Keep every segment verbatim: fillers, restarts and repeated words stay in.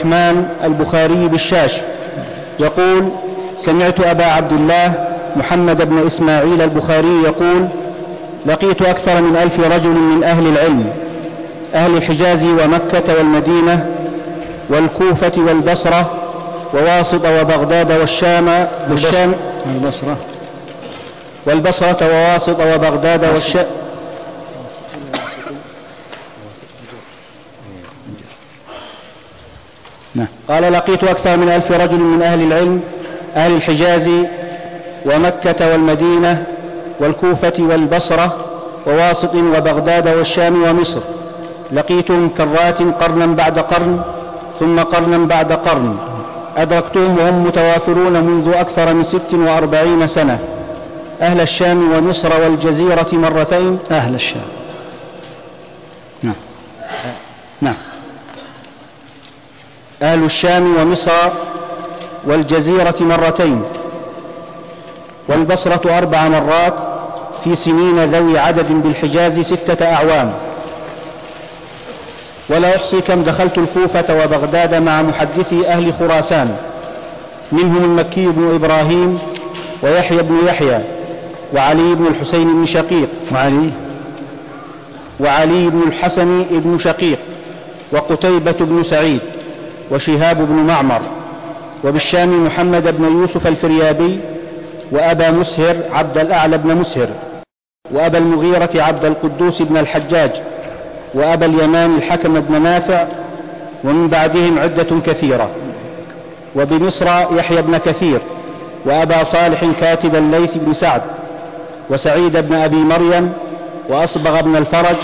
الرحمن البخاري بالشاش يقول: سمعت أبا عبد الله محمد بن إسماعيل البخاري يقول: لقيت أكثر من ألف رجل من أهل العلم، أهل الحجاز ومكة والمدينة والكوفة والبصرة وواسط وبغداد والشام والشام والبصرة والبصرة وواسط وبغداد والشام. قال: لقيت أكثر من ألف رجل من أهل العلم، أهل الحجاز ومكة والمدينة والكوفة والبصرة وواسط وبغداد والشام ومصر، لقيتهم كرات قرنا بعد قرن ثم قرنا بعد قرن، أدركتهم وهم متوافرون منذ أكثر من ست وأربعين سنة، أهل الشام ومصر والجزيرة مرتين. أهل الشام. نعم نعم. أهل الشام ومصر والجزيرة مرتين، والبصرة أربع مرات في سنين ذوي عدد بالحجاز ستة أعوام. ولا أحصي كم دخلت الكوفة وبغداد مع محدثي أهل خراسان، منهم المكي بن إبراهيم ويحيى بن يحيى وعلي بن الحسين بن شقيق وعلي وعلي بن الحسن بن شقيق وقتيبة بن سعيد وشهاب بن معمر، وبالشام محمد بن يوسف الفريابي وأبا مسهر عبد الأعلى بن مسهر، وأبا المغيرة عبد القدوس بن الحجاج، وأبا اليمان الحكم بن نافع، ومن بعدهم عدة كثيرة. وبمصر يحيى بن كثير وأبا صالح كاتب الليث بن سعد وسعيد بن أبي مريم وأصبغ بن الفرج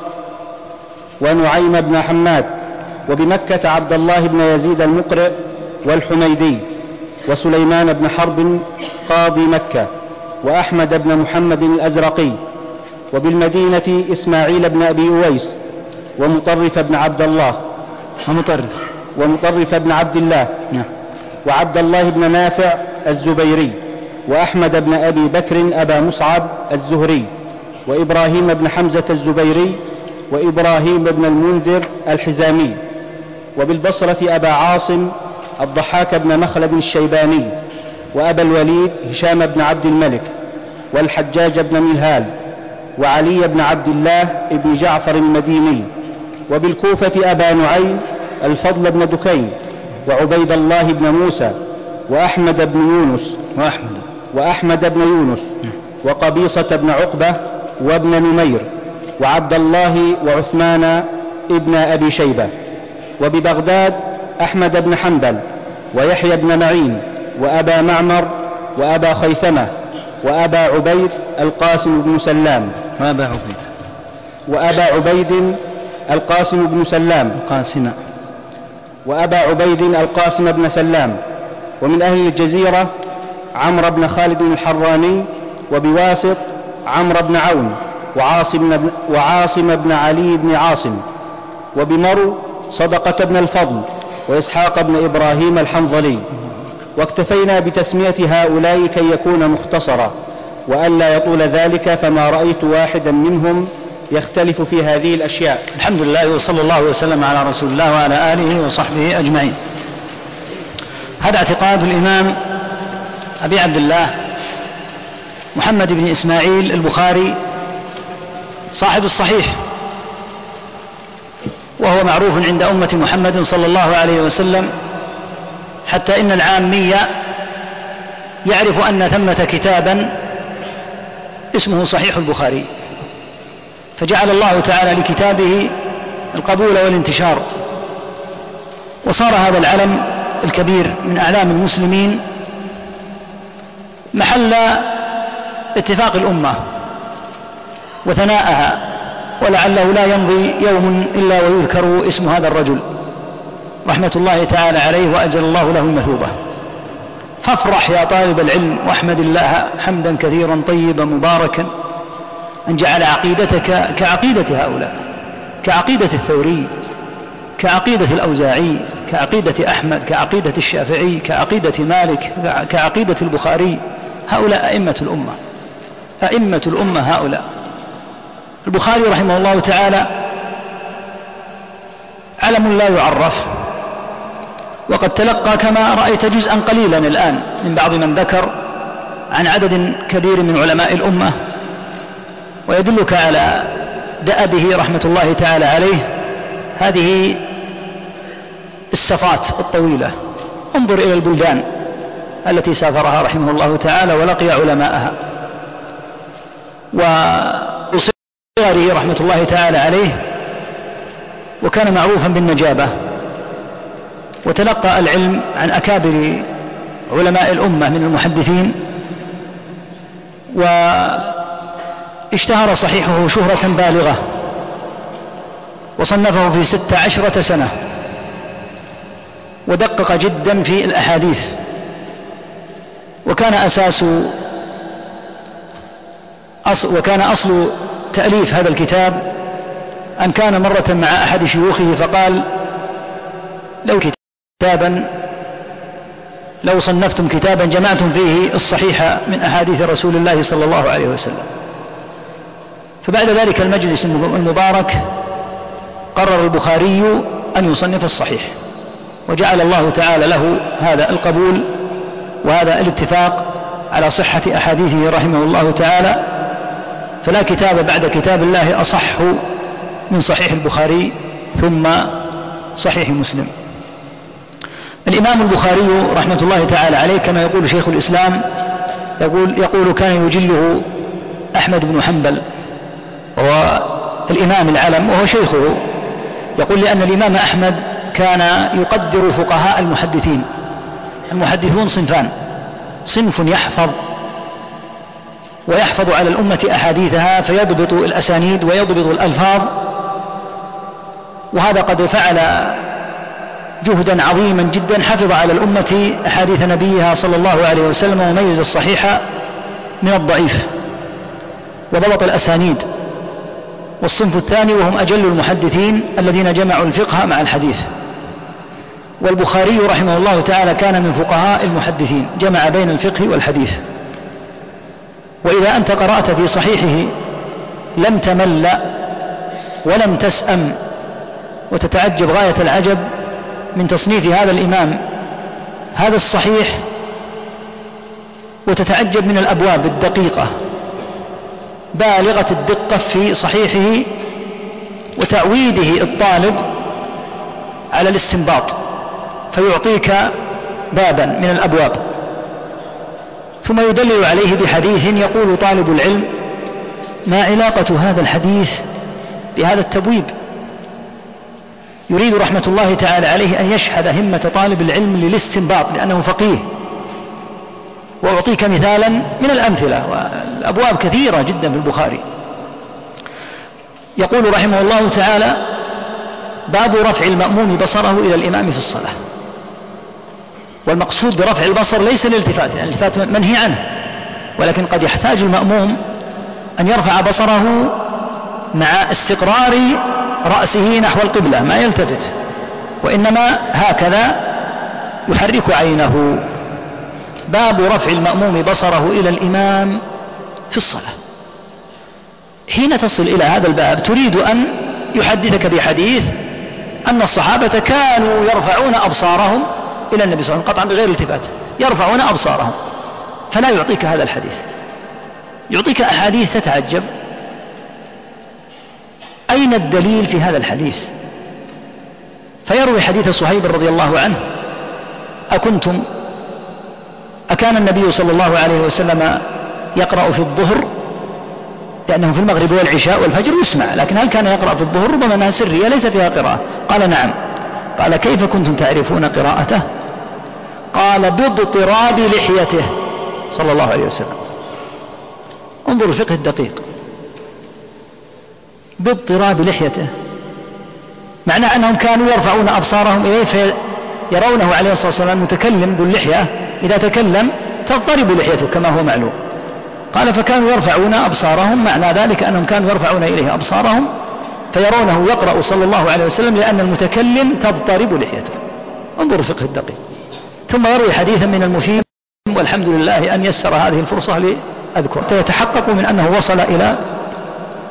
ونعيم بن حماد. وبمكة عبد الله بن يزيد المقرئ والحميدي وسليمان بن حرب قاضي مكة وأحمد بن محمد الأزرقي. وبالمدينة إسماعيل بن أبي أويس ومطرف بن عبد الله ومطرف ومطرف بن عبد الله وعبد الله بن نافع الزبيري وأحمد بن أبي بكر أبا مصعب الزهري وإبراهيم بن حمزة الزبيري وإبراهيم بن المنذر الحزامي. وبالبصرة أبا عاصم الضحاك بن مخلد الشيباني وأبا الوليد هشام بن عبد الملك والحجاج بن ملهال وعلي بن عبد الله بن جعفر المديني. وبالكوفة أبا نعيم الفضل بن دكين وعبيد الله بن موسى وأحمد بن يونس وأحمد, وأحمد بن يونس وقبيصة بن عقبة وابن نمير وعبد الله وعثمان ابن أبي شيبة. وببغداد أحمد بن حنبل ويحيى بن معين وأبا معمر وأبا خيثمة وأبا عبيد القاسم بن سلام وأبا عبيد وأبا عبيد القاسم بن سلام قاسم وأبا عبيد القاسم بن سلام. ومن أهل الجزيرة عمرو بن خالد الحراني وبواسط عمرو بن عون وعاصم بن, وعاصم بن علي بن عاصم. وبمرو صدقة بن الفضل وإسحاق بن إبراهيم الحنظلي. واكتفينا بتسمية هؤلاء كي يكون مختصرا وألا يطول ذلك، فما رأيت واحدا منهم يختلف في هذه الأشياء. الحمد لله وصلى الله وسلم على رسول الله وعلى آله وصحبه أجمعين. هذا اعتقاد الإمام أبي عبد الله محمد بن إسماعيل البخاري صاحب الصحيح، وهو معروف عند أمة محمد صلى الله عليه وسلم، حتى إن العامية يعرف أن ثمة كتابا اسمه صحيح البخاري، فجعل الله تعالى لكتابه القبول والانتشار، وصار هذا العلم الكبير من أعلام المسلمين محل اتفاق الأمة وثناءها، ولعله لا يمضي يوم إلا ويذكر اسم هذا الرجل رحمة الله تعالى عليه وأجل الله له المثوبة. فافرح يا طالب العلم واحمد الله حمدا كثيرا طيبا مباركا أن جعل عقيدتك كعقيدة هؤلاء، كعقيدة الثوري، كعقيدة الأوزاعي، كعقيدة أحمد، كعقيدة الشافعي، كعقيدة مالك، كعقيدة البخاري. هؤلاء أئمة الأمة، أئمة الأمة هؤلاء. البخاري رحمه الله تعالى علم لا يعرف، وقد تلقى كما رأيت جزءا قليلا الآن من بعض من ذكر عن عدد كبير من علماء الأمة، ويدلك على دأبه رحمة الله تعالى عليه هذه السفرات الطويلة. انظر إلى البلدان التي سافرها رحمه الله تعالى ولقي علماءها، وصغره رحمة الله تعالى عليه وكان معروفا بالنجابة، وتلقى العلم عن أكابر علماء الأمة من المحدثين، واشتهر صحيحه شهرة بالغة، وصنفه في ست عشرة سنة، ودقق جدا في الأحاديث. وكان أساس أصل وكان أصل تأليف هذا الكتاب أن كان مرة مع أحد شيوخه فقال: لو كتابا لو صنفتم كتابا جمعتم فيه الصحيح من أحاديث رسول الله صلى الله عليه وسلم. فبعد ذلك المجلس المبارك قرر البخاري أن يصنف الصحيح، وجعل الله تعالى له هذا القبول وهذا الاتفاق على صحة أحاديثه رحمه الله تعالى. فلا كتاب بعد كتاب الله أصح من صحيح البخاري ثم صحيح مسلم. الإمام البخاري رحمة الله تعالى عليه كما يقول شيخ الإسلام، يقول, يقول كان يجله أحمد بن حنبل وهو الإمام العلم وهو شيخه. يقول لأن الإمام أحمد كان يقدر فقهاء المحدثين. المحدثون صنفان: صنف يحفظ ويحفظ على الأمة أحاديثها فيضبط الأسانيد ويضبط الألفاظ، وهذا قد فعل جهدا عظيما جدا، حفظ على الأمة أحاديث نبيها صلى الله عليه وسلم وميز الصحيح من الضعيف وضبط الأسانيد. والصنف الثاني وهم أجل المحدثين الذين جمعوا الفقه مع الحديث. والبخاري رحمه الله تعالى كان من فقهاء المحدثين، جمع بين الفقه والحديث. وإذا أنت قرأت في صحيحه لم تمل ولم تسأم، وتتعجب غاية العجب من تصنيف هذا الإمام هذا الصحيح، وتتعجب من الأبواب الدقيقة بالغة الدقة في صحيحه وتعويده الطالب على الاستنباط، فيعطيك بابا من الأبواب ثم يدلل عليه بحديث يقول طالب العلم: ما علاقة هذا الحديث بهذا التبويب؟ يريد رحمة الله تعالى عليه أن يشحذ همة طالب العلم للاستنباط لأنه فقيه. وأعطيك مثالا من الأمثلة، والأبواب كثيرة جدا في البخاري. يقول رحمه الله تعالى: باب رفع المأموم بصره إلى الإمام في الصلاة. والمقصود برفع البصر ليس الالتفات، يعني الالتفات منهي عنه، ولكن قد يحتاج المأموم أن يرفع بصره مع استقرار رأسه نحو القبلة، ما يلتفت، وإنما هكذا يحرك عينه. باب رفع المأموم بصره إلى الإمام في الصلاة. حين تصل إلى هذا الباب تريد أن يحدثك بحديث أن الصحابة كانوا يرفعون أبصارهم إلى النبي صلى الله عليه وسلم قطعا بغير التفات، يرفعون أبصارهم، فلا يعطيك هذا الحديث، يعطيك أحاديث تتعجب أين الدليل في هذا الحديث؟ فيروي حديث صهيب رضي الله عنه: أكنتم أكان النبي صلى الله عليه وسلم يقرأ في الظهر، لأنه في المغرب والعشاء والفجر يسمع، لكن هل كان يقرأ في الظهر؟ ربما أنها سرية ليس فيها قراءة. قال: نعم. قال: كيف كنتم تعرفون قراءته؟ قال: باضطراب لحيته صلى الله عليه وسلم. انظروا الفقه الدقيق، باضطراب لحيته، معناه أنهم كانوا يرفعون أبصارهم إليه فيرونه عليه الصلاة والسلام متكلم ذو اللحية، إذا تكلم تضطرب لحيته كما هو معلوم. قال: فكانوا يرفعون أبصارهم، معنى ذلك أنهم كانوا يرفعون إليه أبصارهم فيرونه يقرأ صلى الله عليه وسلم لأن المتكلم تضطرب لحيته. انظروا الفقه الدقيق. ثم يروي حديثا من المفيد، والحمد لله أن يسر هذه الفرصة لأذكر، يتحقق من أنه وصل إلى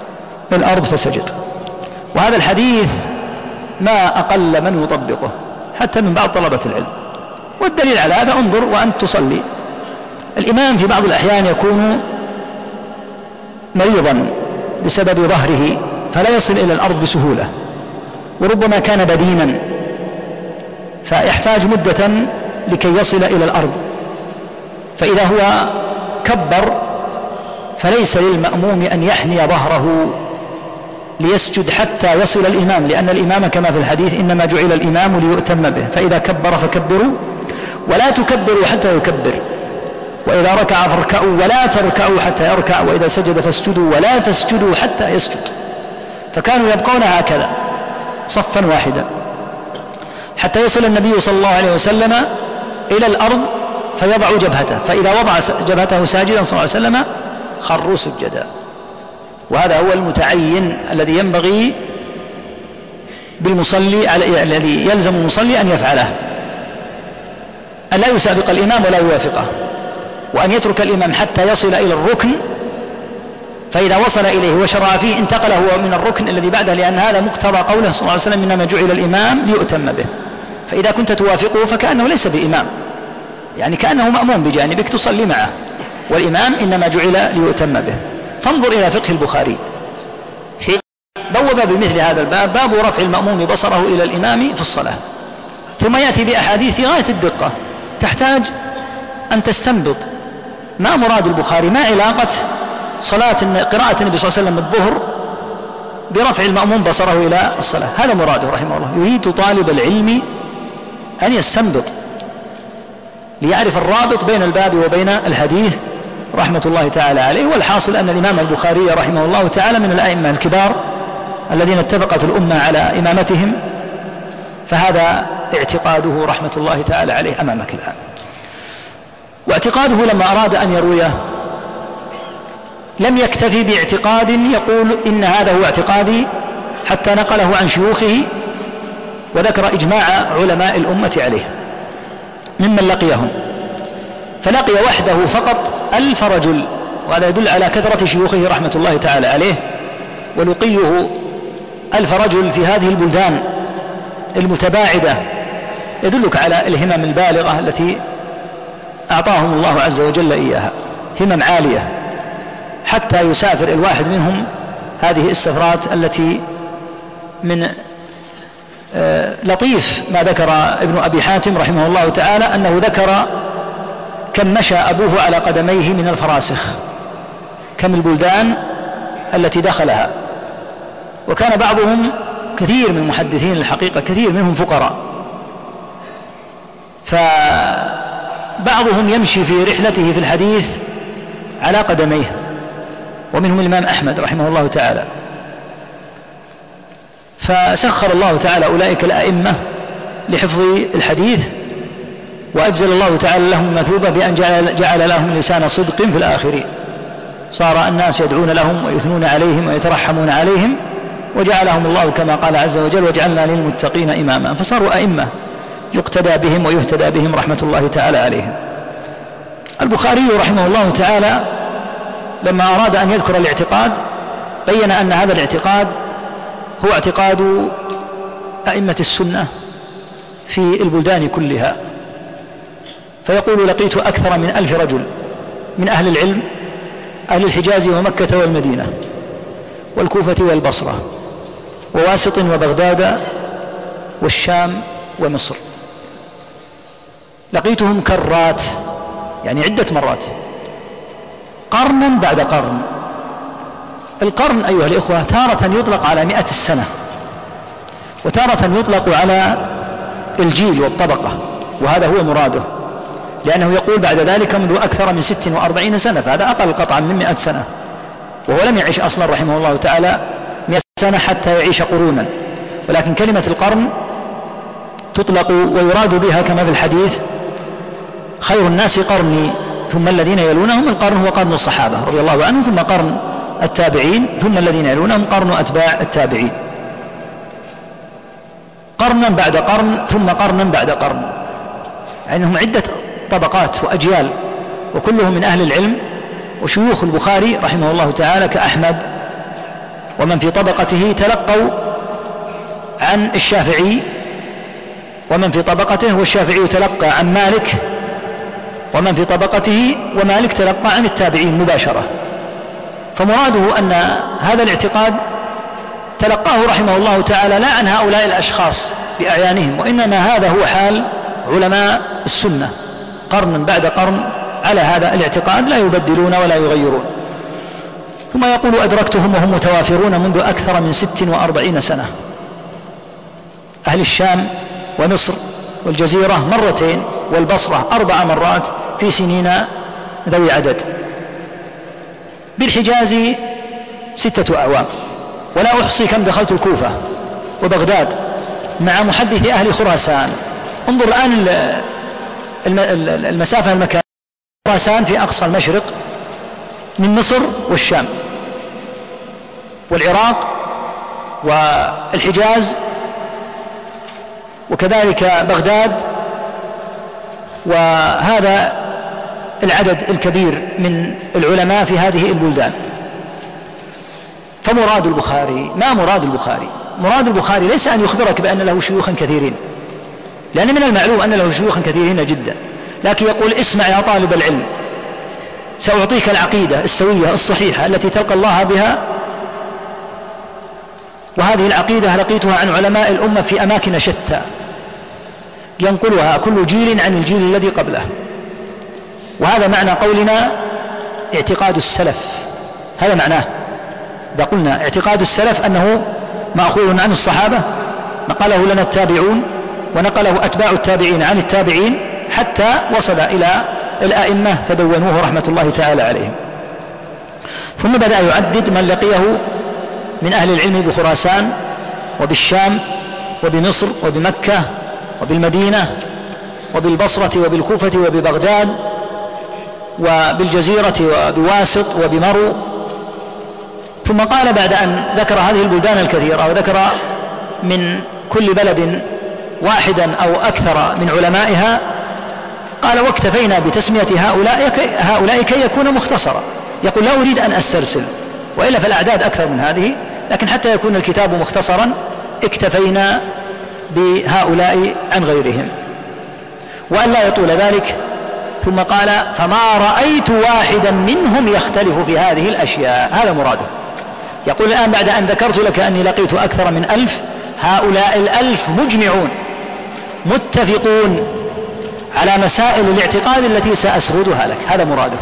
الأرض فسجد. وهذا الحديث ما أقل من يطبقه، حتى من بعض طلبة العلم. والدليل على هذا انظر وأنت تصلي، الإمام في بعض الأحيان يكون مريضا بسبب ظهره فلا يصل إلى الأرض بسهولة، وربما كان بدينا فيحتاج مدة لكي يصل إلى الأرض، فإذا هو كبر فليس للمأموم أن يحني ظهره ليسجد حتى يصل الإمام، لأن الإمام كما في الحديث إنما جعل الإمام ليؤتم به، فإذا كبر فكبروا ولا تكبروا حتى يكبر، وإذا ركع فاركعوا ولا تركعوا حتى يركع، وإذا سجد فاسجدوا ولا تسجدوا حتى يسجد. فكانوا يبقون هكذا صفا واحدا حتى يصل النبي صلى الله عليه وسلم إلى الأرض فيضع جبهته، فإذا وضع جبهته ساجدا صلى الله عليه وسلم خروا سجدا. وهذا هو المتعين الذي ينبغي بالمصلي، الذي يلزم المصلي أن يفعله، أن لا يسابق الإمام ولا يوافقه، وأن يترك الإمام حتى يصل إلى الركن، فإذا وصل إليه وشرع فيه انتقل هو من الركن الذي بعده، لأن هذا مقتضى قوله صلى الله عليه وسلم إنما جعل الإمام ليؤتم به. فإذا كنت توافقه فكأنه ليس بإمام، يعني كأنه مأموم بجانبك تصلي معه، والإمام إنما جعل ليؤتم به. فانظر إلى فقه البخاري حين بوب بمثل هذا الباب، باب رفع المأموم بصره إلى الإمام في الصلاة، ثم يأتي بأحاديث في غاية الدقة تحتاج أن تستنبط ما مراد البخاري، ما علاقة صلاة قراءة النبي صلى الله عليه وسلم الظهر برفع المأموم بصره إلى الصلاة. هذا مراده رحمه الله، يريد طالب العلم أن يستنبط ليعرف الرابط بين الباب وبين الحديث رحمة الله تعالى عليه. والحاصل أن الإمام البخاري رحمه الله تعالى من الأئمة الكبار الذين اتفقت الأمة على إمامتهم، فهذا اعتقاده رحمة الله تعالى عليه أمامك الآن. واعتقاده لما أراد أن يرويه لم يكتفي باعتقاد يقول إن هذا هو اعتقادي، حتى نقله عن شيوخه وذكر إجماع علماء الأمة عليه ممن لقيهم، فلقي وحده فقط ألف رجل، وهذا يدل على كثرة شيوخه رحمة الله تعالى عليه، ولقيه ألف رجل في هذه البلدان المتباعدة يدلك على الهمم البالغة التي أعطاهم الله عز وجل إياها، همم عالية، حتى يسافر الواحد منهم هذه السفرات التي من لطيف ما ذكر ابن أبي حاتم رحمه الله تعالى أنه ذكر كم مشى أبوه على قدميه من الفراسخ، كم البلدان التي دخلها. وكان بعضهم كثير من المحدثين الحقيقة كثير منهم فقراء، فبعضهم يمشي في رحلته في الحديث على قدميه، ومنهم الإمام أحمد رحمه الله تعالى. فسخر الله تعالى أولئك الأئمة لحفظ الحديث، وأجزل الله تعالى لهم المثوبة بأن جعل, جعل لهم لسان صدق في الآخرين، صار الناس يدعون لهم ويثنون عليهم ويترحمون عليهم، وجعلهم الله كما قال عز وجل وجعلنا للمتقين إماما، فصاروا أئمة يقتدى بهم ويهتدى بهم رحمة الله تعالى عليهم. البخاري رحمه الله تعالى لما أراد أن يذكر الاعتقاد بين أن هذا الاعتقاد هو اعتقاد أئمة السنة في البلدان كلها، فيقول لقيت أكثر من ألف رجل من أهل العلم، أهل الحجاز ومكة والمدينة والكوفة والبصرة وواسط وبغداد والشام ومصر، لقيتهم كرات يعني عدة مرات، قرنا بعد قرن. القرن أيها الإخوة تارة يطلق على مئة السنة، وتارة يطلق على الجيل والطبقة، وهذا هو مراده، لأنه يقول بعد ذلك منذ أكثر من ست وأربعين سنة، فهذا أقل قطعا من مئة سنة، وهو لم يعيش أصلا رحمه الله تعالى مئة سنة حتى يعيش قرونا. ولكن كلمة القرن تطلق ويراد بها كما في الحديث خير الناس قرني ثم الذين يلونهم، القرن هو قرن الصحابة رضي الله عنهم، ثم قرن التابعين، ثم الذين يلونهم قرن أتباع التابعين، قرنا بعد قرن ثم قرنا بعد قرن، يعني هم عدة طبقات وأجيال، وكلهم من أهل العلم. وشيوخ البخاري رحمه الله تعالى كأحمد ومن في طبقته تلقوا عن الشافعي ومن في طبقته، والشافعي تلقى عن مالك ومن في طبقته، ومالك تلقى عن التابعين مباشرة. فمراده أن هذا الاعتقاد تلقاه رحمه الله تعالى لا عن هؤلاء الأشخاص بأعيانهم، وإنما هذا هو حال علماء السنة قرن بعد قرن على هذا الاعتقاد، لا يبدلون ولا يغيرون. ثم يقول: أدركتهم وهم متوافرون منذ أكثر من ست وأربعين سنة. أهل الشام ومصر والجزيرة مرتين، والبصرة أربع مرات في سنين ذوي عدد. بالحجاز ستة أعوام، ولا أحصي كم دخلت الكوفة وبغداد مع محدث أهل خراسان. انظر الآن المسافة المكانية. خراسان في أقصى المشرق من مصر والشام والعراق والحجاز، وكذلك بغداد، وهذا العدد الكبير من العلماء في هذه البلدان. فمراد البخاري، ما مراد البخاري؟ مراد البخاري ليس أن يخبرك بأن له شيوخا كثيرين، لأن من المعلوم أن له شيوخا كثيرين جدا، لكن يقول: اسمع يا طالب العلم، سأعطيك العقيدة السوية الصحيحة التي تلقى الله بها، وهذه العقيدة لقيتها عن علماء الأمة في أماكن شتى، ينقلها كل جيل عن الجيل الذي قبله. وهذا معنى قولنا اعتقاد السلف، هذا معناه. إذا قلنا اعتقاد السلف أنه مأخوذ عن الصحابة، نقله لنا التابعون، ونقله أتباع التابعين عن التابعين، حتى وصل إلى الأئمة فدونوه رحمة الله تعالى عليهم. ثم بدأ يعدد من لقيه من أهل العلم بخراسان وبالشام وبمصر وبمكة وبالمدينة وبالبصرة وبالكوفة وببغداد وبالجزيرة وبواسط وبمرو. ثم قال بعد أن ذكر هذه البلدان الكثيرة وذكر من كل بلد واحدا أو أكثر من علمائها، قال: واكتفينا بتسمية هؤلاء, هؤلاء كي يكون مختصرا. يقول: لا أريد أن أسترسل، وإلا فالأعداد أكثر من هذه، لكن حتى يكون الكتاب مختصرا اكتفينا بهؤلاء عن غيرهم، وأن لا يطول ذلك. ثم قال: فما رأيت واحدا منهم يختلف في هذه الأشياء. هذا مراده. يقول الآن بعد أن ذكرت لك أني لقيت أكثر من ألف، هؤلاء الألف مجمعون متفقون على مسائل الاعتقاد التي سأسردها لك. هذا مراده.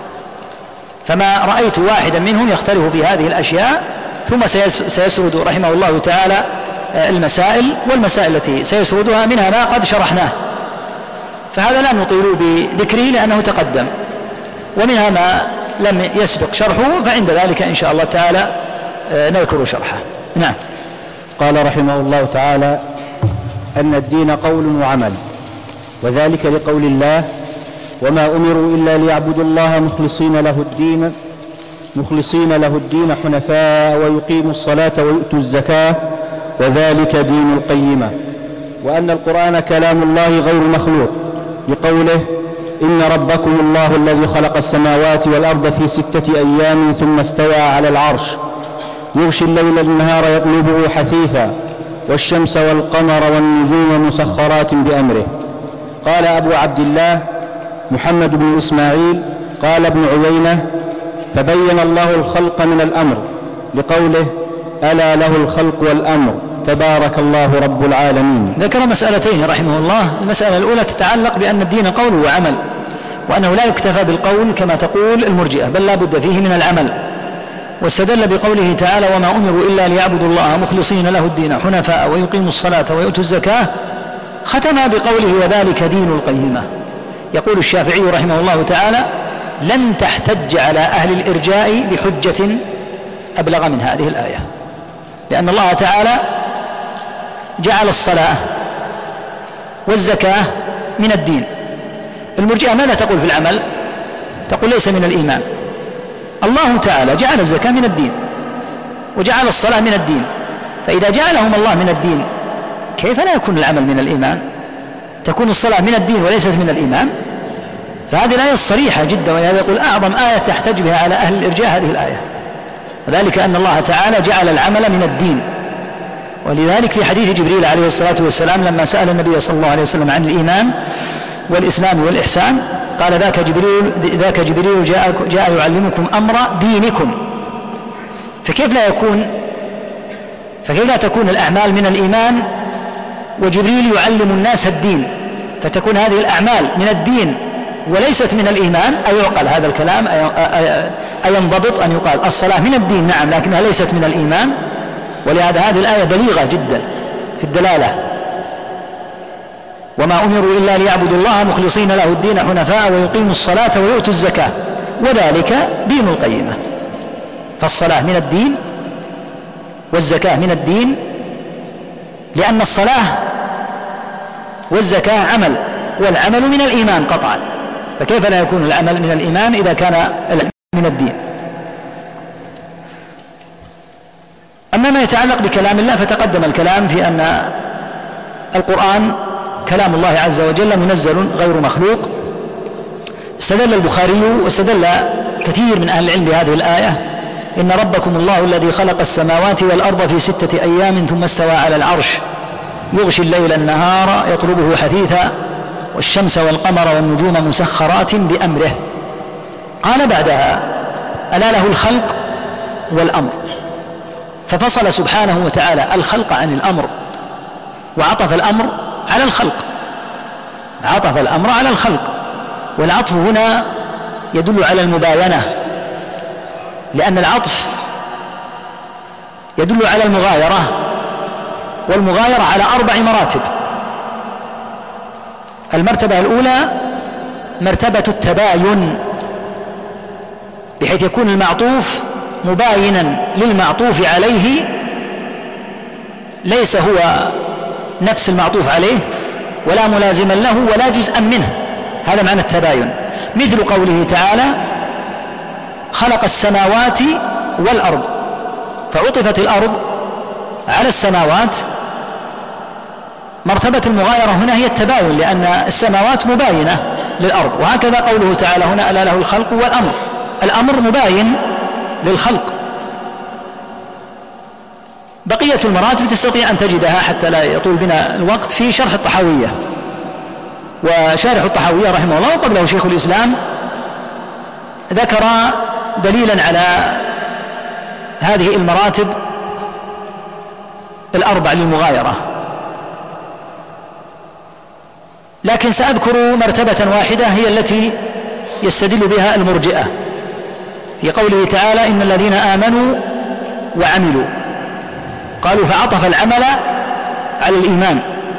فما رأيت واحدا منهم يختلف في هذه الأشياء. ثم سيسرد رحمه الله تعالى المسائل، والمسائل التي سيسردها منها ما قد شرحناه، فهذا لا نطيل بذكره لأنه تقدم، ومنها ما لم يسبق شرحه، فعند ذلك إن شاء الله تعالى نذكر شرحه. نعم. قال رحمه الله تعالى: أن الدين قول وعمل، وذلك لقول الله: وما أمروا إلا ليعبدوا الله مخلصين له الدين مخلصين له الدين حنفاء ويقيموا الصلاة ويؤتوا الزكاة وذلك دين القيمة. وأن القرآن كلام الله غير مخلوق، لقوله: إن ربكم الله الذي خلق السماوات والأرض في ستة أيام ثم استوى على العرش يغشي الليل النهار يطلبه حثيثا والشمس والقمر والنجوم مسخرات بأمره. قال أبو عبد الله محمد بن إسماعيل قال ابن عيينة: فبين الله الخلق من الأمر، لقوله: ألا له الخلق والأمر تبارك الله رب العالمين. ذكر مسألتين رحمه الله. المسألة الأولى تتعلق بأن الدين قول وعمل، وأنه لا يكتفى بالقول كما تقول المرجئة، بل لا بد فيه من العمل. واستدل بقوله تعالى: وما أمروا إلا ليعبدوا الله مخلصين له الدين حنفاء ويقيموا الصلاة ويؤتوا الزكاة، ختم بقوله: وذلك دين القيمة. يقول الشافعي رحمه الله تعالى: لن تحتج على أهل الإرجاء بحجة أبلغ من هذه الآية، لأن الله تعالى جعل الصلاة والزكاة من الدين. المرجئة ماذا تقول في العمل؟ تقول ليس من الإيمان. الله تعالى جعل الزكاة من الدين وجعل الصلاة من الدين، فإذا جعلهم الله من الدين كيف لا يكون العمل من الإيمان؟ تكون الصلاة من الدين وليست من الإيمان؟ فهذه الآية صريحة جدا، ولهذا يقول أعظم آية تحتج بها على أهل الإرجاء هذه الآية، وذلك أن الله تعالى جعل العمل من الدين، ولذلك في حديث جبريل عليه الصلاة والسلام لما سأل النبي صلى الله عليه وسلم عن الإيمان والإسلام والإحسان قال ذاك جبريل, ذاك جبريل جاء, جاء يعلمكم أمر دينكم. فكيف لا يكون فكيف لا تكون الأعمال من الإيمان وجبريل يعلم الناس الدين، فتكون هذه الأعمال من الدين وليست من الإيمان؟ أيعقل هذا الكلام؟ أينضبط أن يقال الصلاة من الدين نعم لكنها ليست من الإيمان؟ ولهذا هذه الآية بليغة جدا في الدلالة. وما أمروا إلا ليعبدوا الله مخلصين له الدين حنفاء ويقيموا الصلاة ويؤتوا الزكاة وذلك دين القيمة. فالصلاة من الدين والزكاة من الدين، لأن الصلاة والزكاة عمل، والعمل من الإيمان قطعا، فكيف لا يكون العمل من الإيمان إذا كان من الدين؟ أما ما يتعلق بكلام الله فتقدم الكلام في أن القرآن كلام الله عز وجل منزل غير مخلوق. استدل البخاري واستدل كثير من أهل العلم بهذه الآية: إن ربكم الله الذي خلق السماوات والأرض في ستة أيام ثم استوى على العرش يغشي الليل النهار يطلبه حثيثا والشمس والقمر والنجوم مسخرات بأمره. قال بعدها: ألا له الخلق والأمر. ففصل سبحانه وتعالى الخلق عن الأمر وعطف الأمر على الخلق، عطف الأمر على الخلق، والعطف هنا يدل على المباينة، لأن العطف يدل على المغايرة، والمغايرة على أربع مراتب. المرتبة الأولى مرتبة التباين، بحيث يكون المعطوف مباينا للمعطوف عليه، ليس هو نفس المعطوف عليه ولا ملازما له ولا جزءا منه، هذا معنى التباين. مثل قوله تعالى: خلق السماوات والأرض، فعطفت الأرض على السماوات. مرتبة المغايرة هنا هي التباين، لأن السماوات مباينة للأرض. وهكذا قوله تعالى هنا: ألا له الخلق والأمر، الأمر مباين للخلق. بقية المراتب تستطيع أن تجدها حتى لا يطول بنا الوقت في شرح الطحاوية، وشارح الطحاوية رحمه الله وقبله شيخ الإسلام ذكر دليلا على هذه المراتب الأربع للمغايرة. لكن سأذكر مرتبة واحدة هي التي يستدل بها المرجئة، في قوله تعالى: إن الذين آمنوا وعملوا، قالوا فعطف العمل على الإيمان،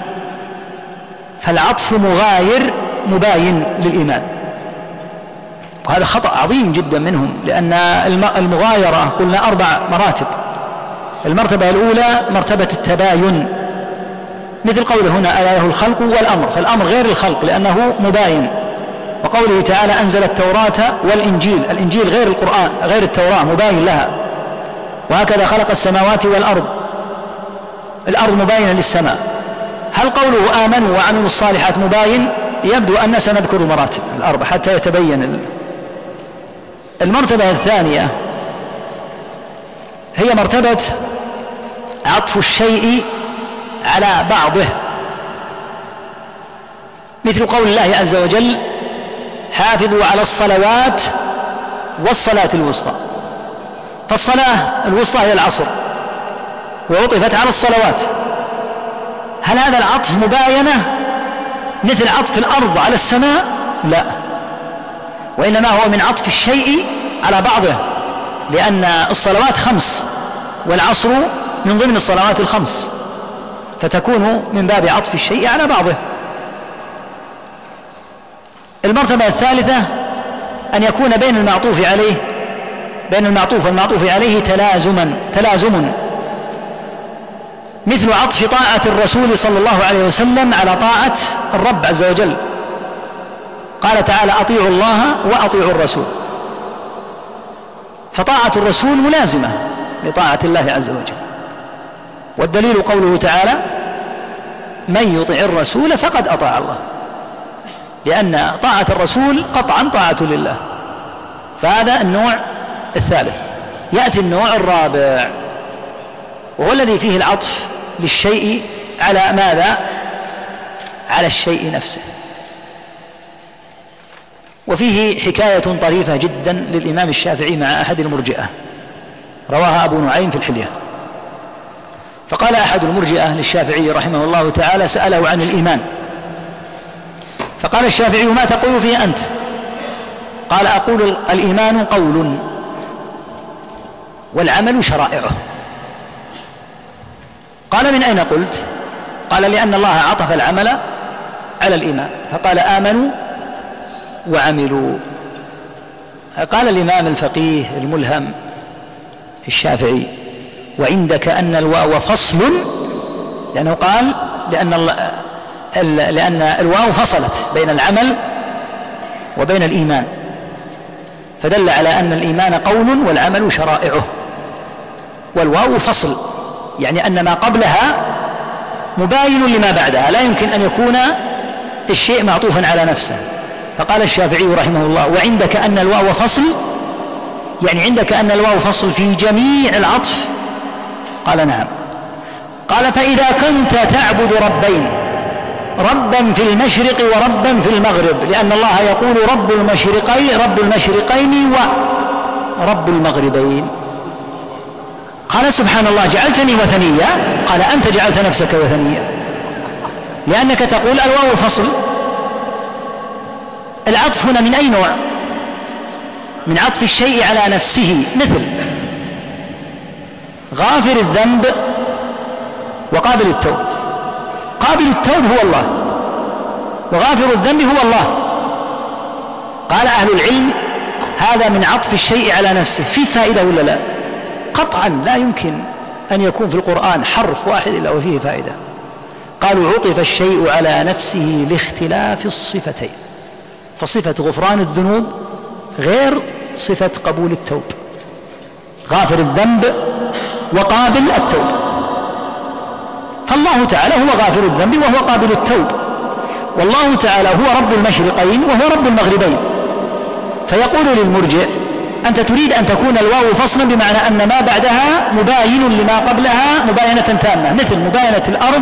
فالعطف مغاير مباين للإيمان، وهذا خطأ عظيم جدا منهم، لأن المغايرة قلنا أربع مراتب. المرتبة الأولى مرتبة التباين، مثل قوله هنا: ألا له الخلق والأمر، فالأمر غير الخلق لأنه مباين. وقوله تعالى: أنزل التوراة والإنجيل، الإنجيل غير القرآن غير التوراة مباين لها. وهكذا خلق السماوات والأرض، الأرض مباينة للسماء. هل قوله آمنوا وعملوا الصالحات مباين؟ يبدو أن سنذكر مراتب الأربع حتى يتبين. المرتبة الثانية هي مرتبة عطف الشيء على بعضه، مثل قول الله عز وجل: حافظوا على الصلوات والصلاة الوسطى. فالصلاة الوسطى هي العصر وعطفت على الصلوات. هل هذا العطف مباينة مثل عطف الأرض على السماء؟ لا، وإنما هو من عطف الشيء على بعضه، لأن الصلوات خمس والعصر من ضمن الصلوات الخمس، فتكون من باب عطف الشيء على بعضه. المرتبة الثالثة أن يكون بين المعطوف عليه بين المعطوف والمعطوف عليه تلازما تلازم مثل عطف طاعة الرسول صلى الله عليه وسلم على طاعة الرب عز وجل. قال تعالى: أطيعوا الله وأطيعوا الرسول، فطاعة الرسول ملازمة لطاعة الله عز وجل. والدليل قوله تعالى: من يطع الرسول فقد أطاع الله، لأن طاعة الرسول قطعا طاعة لله. فهذا النوع الثالث. يأتي النوع الرابع وهو الذي فيه العطف للشيء على ماذا؟ على الشيء نفسه. وفيه حكاية طريفة جدا للإمام الشافعي مع أحد المرجئة، رواها أبو نعيم في الحلية. فقال أحد المرجئة للشافعي رحمه الله تعالى، سأله عن الإيمان، فقال الشافعي: ما تقول فيه أنت؟ قال: أقول الإيمان قول والعمل شرائعه. قال: من أين قلت؟ قال: لأن الله عطف العمل على الإيمان، فقال: آمنوا وعملوا. قال الإمام الفقيه الملهم الشافعي: وعندك أن الواو فصل، لأنه قال لأن, لأن الواو فصلت بين العمل وبين الإيمان، فدل على أن الإيمان قول والعمل شرائعه، والواو فصل، يعني أن ما قبلها مباين لما بعدها، لا يمكن أن يكون الشيء معطوفا على نفسه. فقال الشافعي رحمه الله: وعندك أن الواو فصل، يعني عندك أن الواو فصل في جميع العطف؟ قال: نعم. قال: فإذا كنت تعبد ربين، ربا في المشرق وربا في المغرب، لأن الله يقول رب المشرقين رب المشرقين ورب المغربين. قال: سبحان الله، جعلتني وثنيا. قال: أنت جعلت نفسك وثنيا، لأنك تقول الواو فصل. العطف هنا من أي نوع؟ من عطف الشيء على نفسه، مثل غافر الذنب وقابل التوب. قابل التوب هو الله، وغافر الذنب هو الله. قال أهل العلم: هذا من عطف الشيء على نفسه. في فائدة ولا لا؟ قطعا لا يمكن أن يكون في القرآن حرف واحد إلا وفيه فائدة. قالوا: عطف الشيء على نفسه لاختلاف الصفتين، فصفة غفران الذنوب غير صفة قبول التوب، غافر الذنب وقابل التوب. فالله تعالى هو غافر الذنب وهو قابل التوب، والله تعالى هو رب المشرقين وهو رب المغربين. فيقول للمرجئ: أنت تريد أن تكون الواو فصلا، بمعنى أن ما بعدها مباين لما قبلها مباينة تامة، مثل مباينة الأرض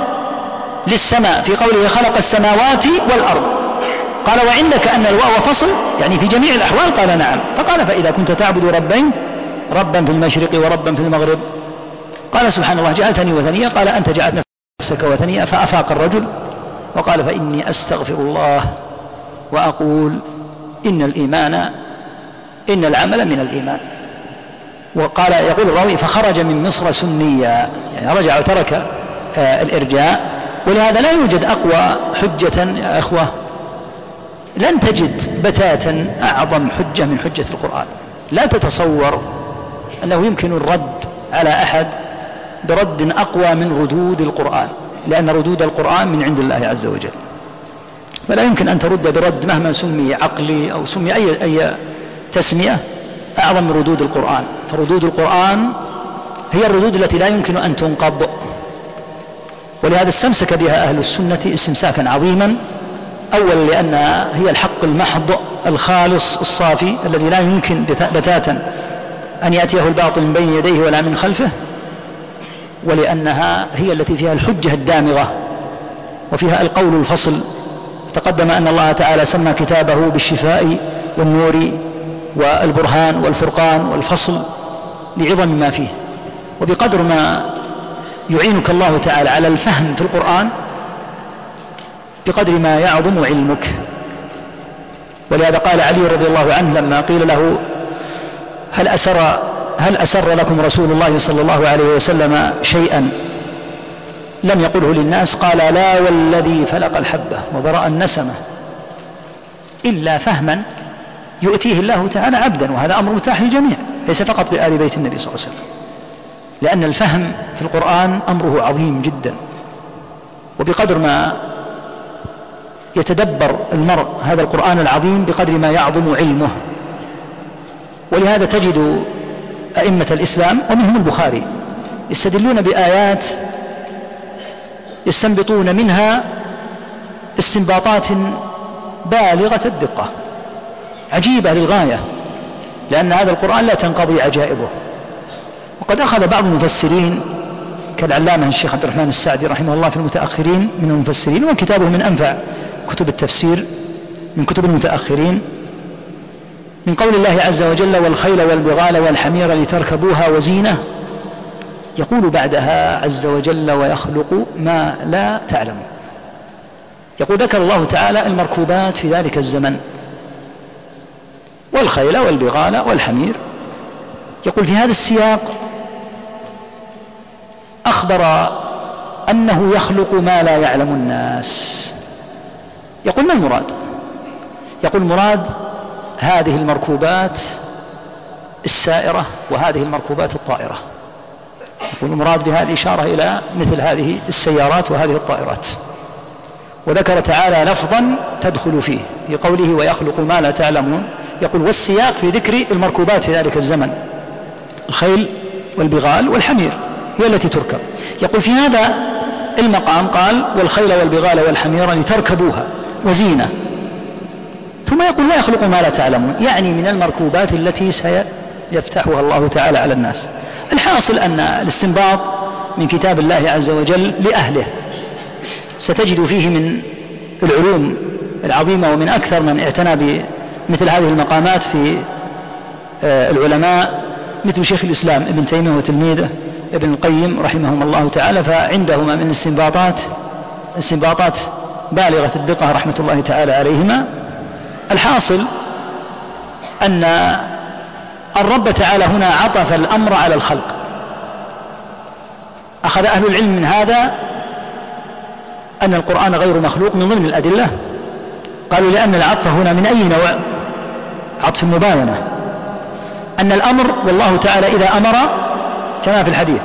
للسماء في قوله خلق السماوات والأرض. قال: وعندك أن الواو فصل، يعني في جميع الأحوال؟ قال: نعم. فقال: فإذا كنت تعبد ربين، ربا في المشرق وربا في المغرب. قال: سبحان الله، جعلتني وثنيا. قال: أنت جعلت نفسك وثنيا. فأفاق الرجل وقال: فإني أستغفر الله وأقول إن الإيمان إن العمل من الإيمان. وقال يقول الراوي: فخرج من مصر سنيا، يعني رجع وترك آه الإرجاء. ولهذا لا يوجد أقوى حجة يا أخوة، لن تجد بتاتا أعظم حجة من حجة القرآن. لا تتصور أنه يمكن الرد على أحد برد أقوى من ردود القرآن، لأن ردود القرآن من عند الله عز وجل، فلا يمكن أن ترد برد مهما سمي عقلي أو سمي أي, أي تسمية أعظم من ردود القرآن. فردود القرآن هي الردود التي لا يمكن أن تنقض، ولهذا استمسك بها أهل السنة استمساكا عظيما. أولا لأنها هي الحق المحض الخالص الصافي الذي لا يمكن بتاتا أن يأتيه الباطل من بين يديه ولا من خلفه، ولأنها هي التي فيها الحجة الدامغة وفيها القول الفصل. تقدم أن الله تعالى سمى كتابه بالشفاء والنور والبرهان والفرقان والفصل لعظم ما فيه. وبقدر ما يعينك الله تعالى على الفهم في القرآن بقدر ما يعظم علمك. ولهذا قال علي رضي الله عنه لما قيل له: هل أسر, هل أسر لكم رسول الله صلى الله عليه وسلم شيئا لم يقله للناس؟ قال: لا والذي فلق الحبة وبرأ النسمة إلا فهما يؤتيه الله تعالى عبدا، وهذا أمر متاح للجميع ليس فقط لآل بيت النبي صلى الله عليه وسلم، لأن الفهم في القرآن أمره عظيم جدا. وبقدر ما يتدبر المرء هذا القرآن العظيم بقدر ما يعظم علمه. ولهذا تجد أئمة الإسلام ومنهم البخاري يستدلون بآيات يستنبطون منها استنباطات بالغة الدقة عجيبة للغاية، لأن هذا القرآن لا تنقضي عجائبه. وقد أخذ بعض المفسرين كالعلامة الشيخ عبد الرحمن السعدي رحمه الله في المتأخرين من المفسرين، وكتابه من أنفع كتب التفسير من كتب المتأخرين، من قول الله عز وجل: والخيل والبغال والحمير لتركبوها وزينة، يقول بعدها عز وجل: ويخلق ما لا تعلمون. يقول ذكر الله تعالى المركوبات في ذلك الزمن، والخيل والبغال والحمير. يقول في هذا السياق أخبر أنه يخلق ما لا يعلم الناس. يقول ما المراد؟ يقول المراد هذه المركوبات السائرة وهذه المركوبات الطائرة. يقول المراد بها الإشارة إلى مثل هذه السيارات وهذه الطائرات. وذكر تعالى لفظا تدخل فيه في قوله: ويخلق ما لا تعلمون. يقول والسياق في ذكر المركوبات في ذلك الزمن، الخيل والبغال والحمير هي التي تركب. يقول في هذا المقام قال: والخيل والبغال والحمير لتركبوها وزينة. ثم يقول: ويخلق ما لا تعلمون، يعني من المركوبات التي سيفتحها الله تعالى على الناس. الحاصل أن الاستنباط من كتاب الله عز وجل لأهله ستجد فيه من العلوم العظيمة، ومن أكثر من اعتنى بمثل هذه المقامات في العلماء مثل شيخ الإسلام ابن تيمية وتلميذه ابن القيم رحمهم الله تعالى، فعندهما من استنباطات استنباطات بالغة الدقة رحمة الله تعالى عليهما. الحاصل أن الرب تعالى هنا عطف الأمر على الخلق. أخذ أهل العلم من هذا أن القرآن غير مخلوق من ضمن الأدلة. قالوا لأن العطف هنا من أي نوع؟ عطف المباينة، أن الأمر والله تعالى إذا أمر كما في الحديث: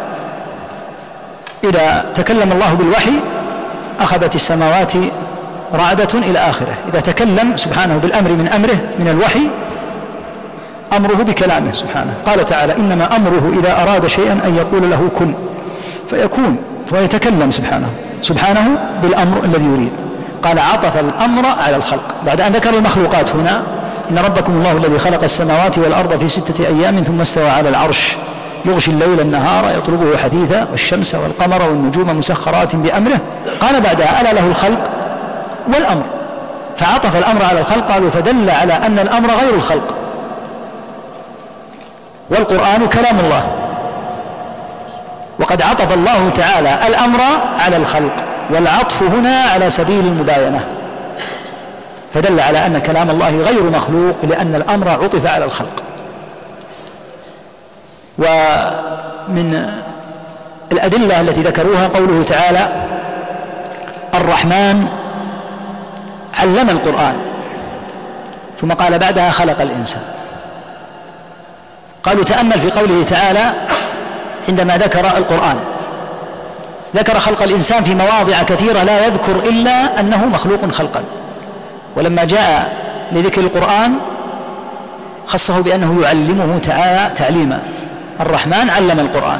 إذا تكلم الله بالوحي أخذت السماوات رعدة إلى آخره. إذا تكلم سبحانه بالأمر من أمره من الوحي، أمره بكلامه سبحانه. قال تعالى: إنما أمره إذا أراد شيئا أن يقول له كن فيكون، فيتكلم سبحانه سبحانه بالأمر الذي يريد. قال: عطف الأمر على الخلق بعد أن ذكر المخلوقات هنا: إن ربكم الله الذي خلق السماوات والأرض في ستة أيام ثم استوى على العرش يغشي الليل النهار يطلبه حثيثا والشمس والقمر والنجوم مسخرات بأمره. قال بعدها: ألا له الخلق والأمر. فعطف الأمر على الخلق. قالوا فدل على أن الأمر غير الخلق، والقرآن كلام الله، وقد عطف الله تعالى الأمر على الخلق، والعطف هنا على سبيل المباينة، فدل على أن كلام الله غير مخلوق لأن الأمر عطف على الخلق. ومن الأدلة التي ذكروها قوله تعالى: الرحمن علم القرآن، ثم قال بعدها: خلق الإنسان. قالوا تأمل في قوله تعالى عندما ذكر القرآن، ذكر خلق الإنسان في مواضع كثيرة لا يذكر إلا أنه مخلوق خلقا، ولما جاء لذكر القرآن خصه بأنه يعلمه تعالى تعليما. الرحمن علم القرآن.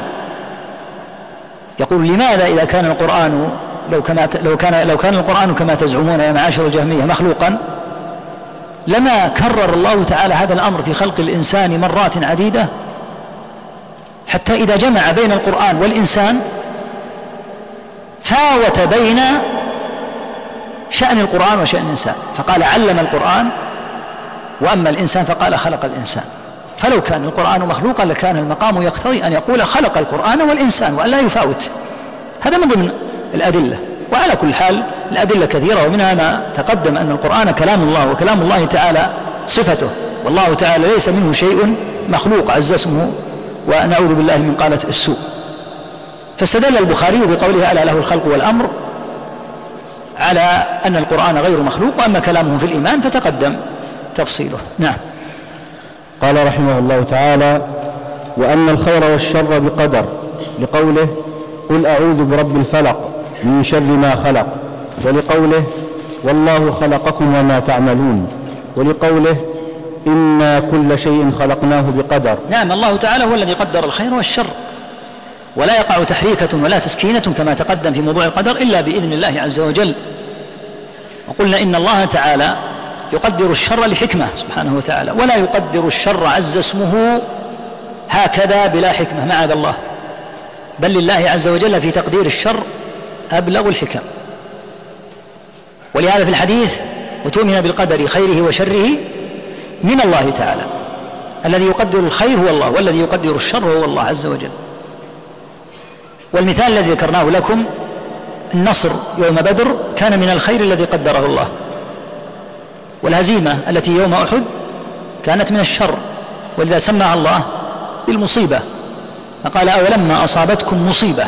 يقول: لماذا إذا كان القرآن لو, كما لو, كان لو كان القرآن كما تزعمون يا معاشر الجهمية مخلوقا لما كرر الله تعالى هذا الأمر في خلق الإنسان مرات عديدة، حتى إذا جمع بين القرآن والإنسان فاوت بين شأن القرآن وشأن الإنسان، فقال: علم القرآن، وأما الإنسان فقال: خلق الإنسان. فلو كان القرآن مخلوقا لكان المقام يقتضي أن يقول: خلق القرآن والإنسان، وأن لا يفاوت. هذا من ضمن الأدلة. وعلى كل حال الأدلة كثيرة، ومنها ما تقدم أن القرآن كلام الله، وكلام الله تعالى صفته، والله تعالى ليس منه شيء مخلوق عز اسمه، ونعوذ بالله من قالة السوء. فاستدل البخاري بقوله: ألا له الخلق والأمر على أن القرآن غير مخلوق، وأما كلامه في الإيمان فتقدم تفصيله. نعم. قال رحمه الله تعالى: وأن الخير والشر بقدر، لقوله: قل أعوذ برب الفلق من شر ما خلق، ولقوله: والله خلقكم وما تعملون، ولقوله: إنا كل شيء خلقناه بقدر. نعم، الله تعالى هو الذي قدر الخير والشر، ولا يقع تحريكة ولا تسكينة كما تقدم في موضوع القدر إلا بإذن الله عز وجل. وقلنا إن الله تعالى يقدر الشر لحكمة سبحانه وتعالى، ولا يقدر الشر عز اسمه هكذا بلا حكمة، معاذ الله. بل لله عز وجل في تقدير الشر أبلغ الحكم. ولهذا في الحديث وتؤمن بالقدر خيره وشره من الله تعالى. الذي يقدر الخير هو الله، والذي يقدر الشر هو الله عز وجل. والمثال الذي ذكرناه لكم النصر يوم بدر كان من الخير الذي قدره الله، والهزيمة التي يوم أحد كانت من الشر، ولذا سماها الله بالمصيبة، فقال أولما أصابتكم مصيبة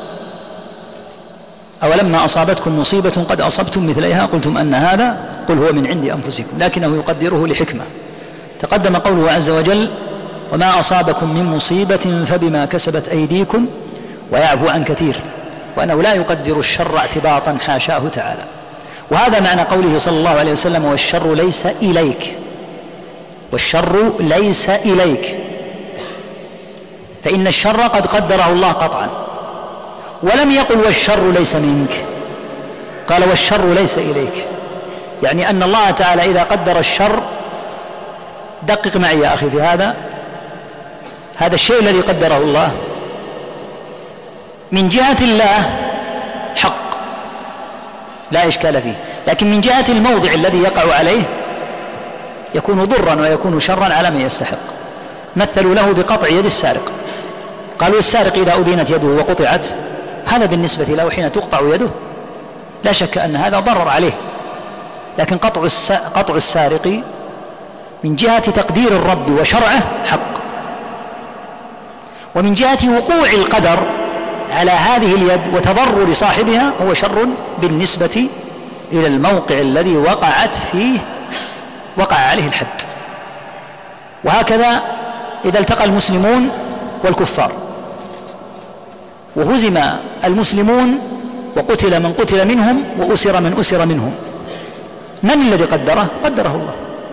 أولما أصابتكم مصيبة قد أصبتم مثليها قلتم أن هذا قل هو من عند أنفسكم لكنه يقدره لحكمة. تقدم قوله عز وجل وما أصابكم من مصيبة فبما كسبت أيديكم ويعفو عن كثير، وأنه لا يقدر الشر اعتباطا حاشاه تعالى. وهذا معنى قوله صلى الله عليه وسلم والشر ليس إليك، والشر ليس إليك، فإن الشر قد قدره الله قطعا، ولم يقل والشر ليس منك، قال والشر ليس إليك، يعني أن الله تعالى إذا قدر الشر، دقق معي يا أخي في هذا، هذا الشيء الذي قدره الله من جهة الله حق لا إشكال فيه، لكن من جهة الموضع الذي يقع عليه يكون ضرا ويكون شرا على من يستحق. مثلوا له بقطع يد السارق، قالوا السارق إذا أدينت يده وقطعت، هذا بالنسبة له حين تقطع يده لا شك أن هذا ضرر عليه، لكن قطع قطع السارق من جهة تقدير الرب وشرعه حق، ومن جهة وقوع القدر على هذه اليد وتضرر صاحبها هو شر بالنسبة إلى الموقع الذي وقعت فيه وقع عليه الحد. وهكذا إذا التقى المسلمون والكفار وهزم المسلمون وقتل من قتل منهم وأسر من أسر منهم، من الذي قدره؟ قدره الله.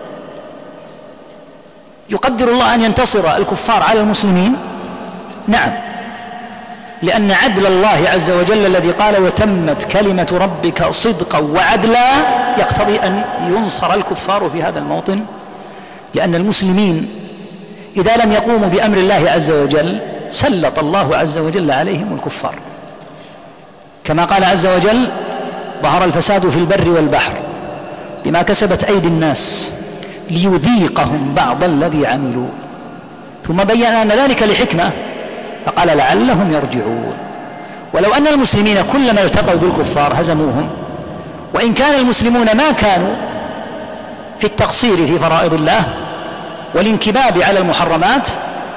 يقدر الله أن ينتصر الكفار على المسلمين؟ نعم، لأن عدل الله عز وجل الذي قال وتمت كلمة ربك صدقا وعدلا يقتضي أن ينصر الكفار في هذا الموطن، لأن المسلمين إذا لم يقوموا بأمر الله عز وجل سلط الله عز وجل عليهم الكفار، كما قال عز وجل ظهر الفساد في البر والبحر بما كسبت أيدي الناس ليذيقهم بعض الذي عملوا، ثم بين أن ذلك لحكمة فقال لعلهم يرجعون. ولو أن المسلمين كلما التقوا بالكفار هزموهم، وإن كان المسلمون ما كانوا في التقصير في فرائض الله والانكباب على المحرمات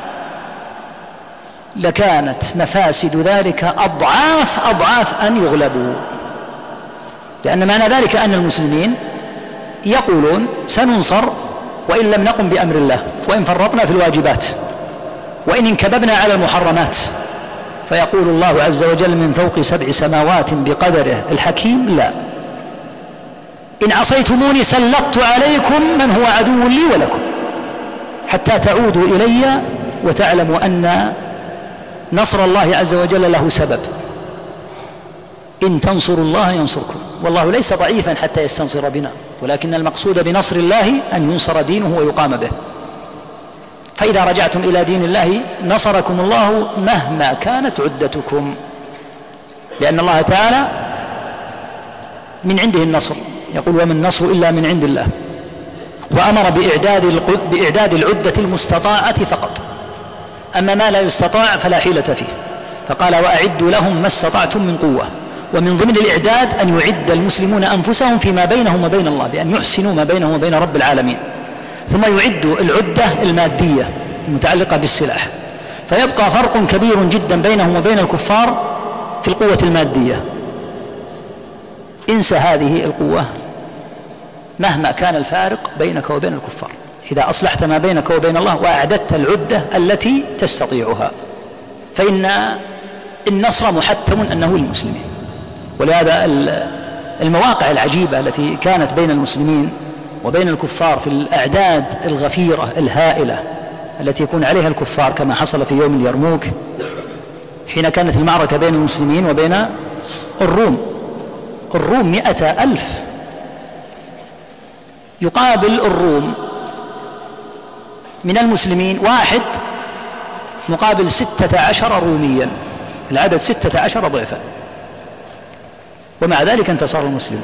لكانت مفاسد ذلك أضعاف أضعاف أن يغلبوا، لأن معنى ذلك أن المسلمين يقولون سننصر وإن لم نقم بأمر الله، وإن فرطنا في الواجبات، وإن انكببنا على المحرمات، فيقول الله عز وجل من فوق سبع سماوات بقدره الحكيم لا، إن عصيتموني سلطت عليكم من هو عدو لي ولكم حتى تعودوا إلي وتعلموا أن نصر الله عز وجل له سبب، إن تنصروا الله ينصركم، والله ليس ضعيفا حتى يستنصر بنا، ولكن المقصود بنصر الله أن ينصر دينه ويقام به. فإذا رجعتم إلى دين الله نصركم الله مهما كانت عدتكم، لأن الله تعالى من عنده النصر، يقول وما النصر إلا من عند الله، وأمر بإعداد, بإعداد العدة المستطاعة فقط، أما ما لا يستطاع فلا حيلة فيه، فقال وأعدوا لهم ما استطعتم من قوة. ومن ضمن الإعداد أن يعد المسلمون أنفسهم فيما بينهم وبين الله بأن يحسنوا ما بينهم وبين رب العالمين، ثم يعدوا العدة المادية المتعلقة بالسلاح، فيبقى فرق كبير جدا بينهم وبين الكفار في القوة المادية. انسى هذه القوة مهما كان الفارق بينك وبين الكفار، إذا أصلحت ما بينك وبين الله وأعددت العدة التي تستطيعها، فإن النصر محتم أنه للمسلمين. ولهذا المواقع العجيبة التي كانت بين المسلمين وبين الكفار في الأعداد الغفيرة الهائلة التي يكون عليها الكفار، كما حصل في يوم اليرموك حين كانت المعركة بين المسلمين وبين الروم، الروم مئة ألف يقابل الروم من المسلمين واحد مقابل ستة عشر روميا، العدد ستة عشر ضعفا، ومع ذلك انتصر المسلمون.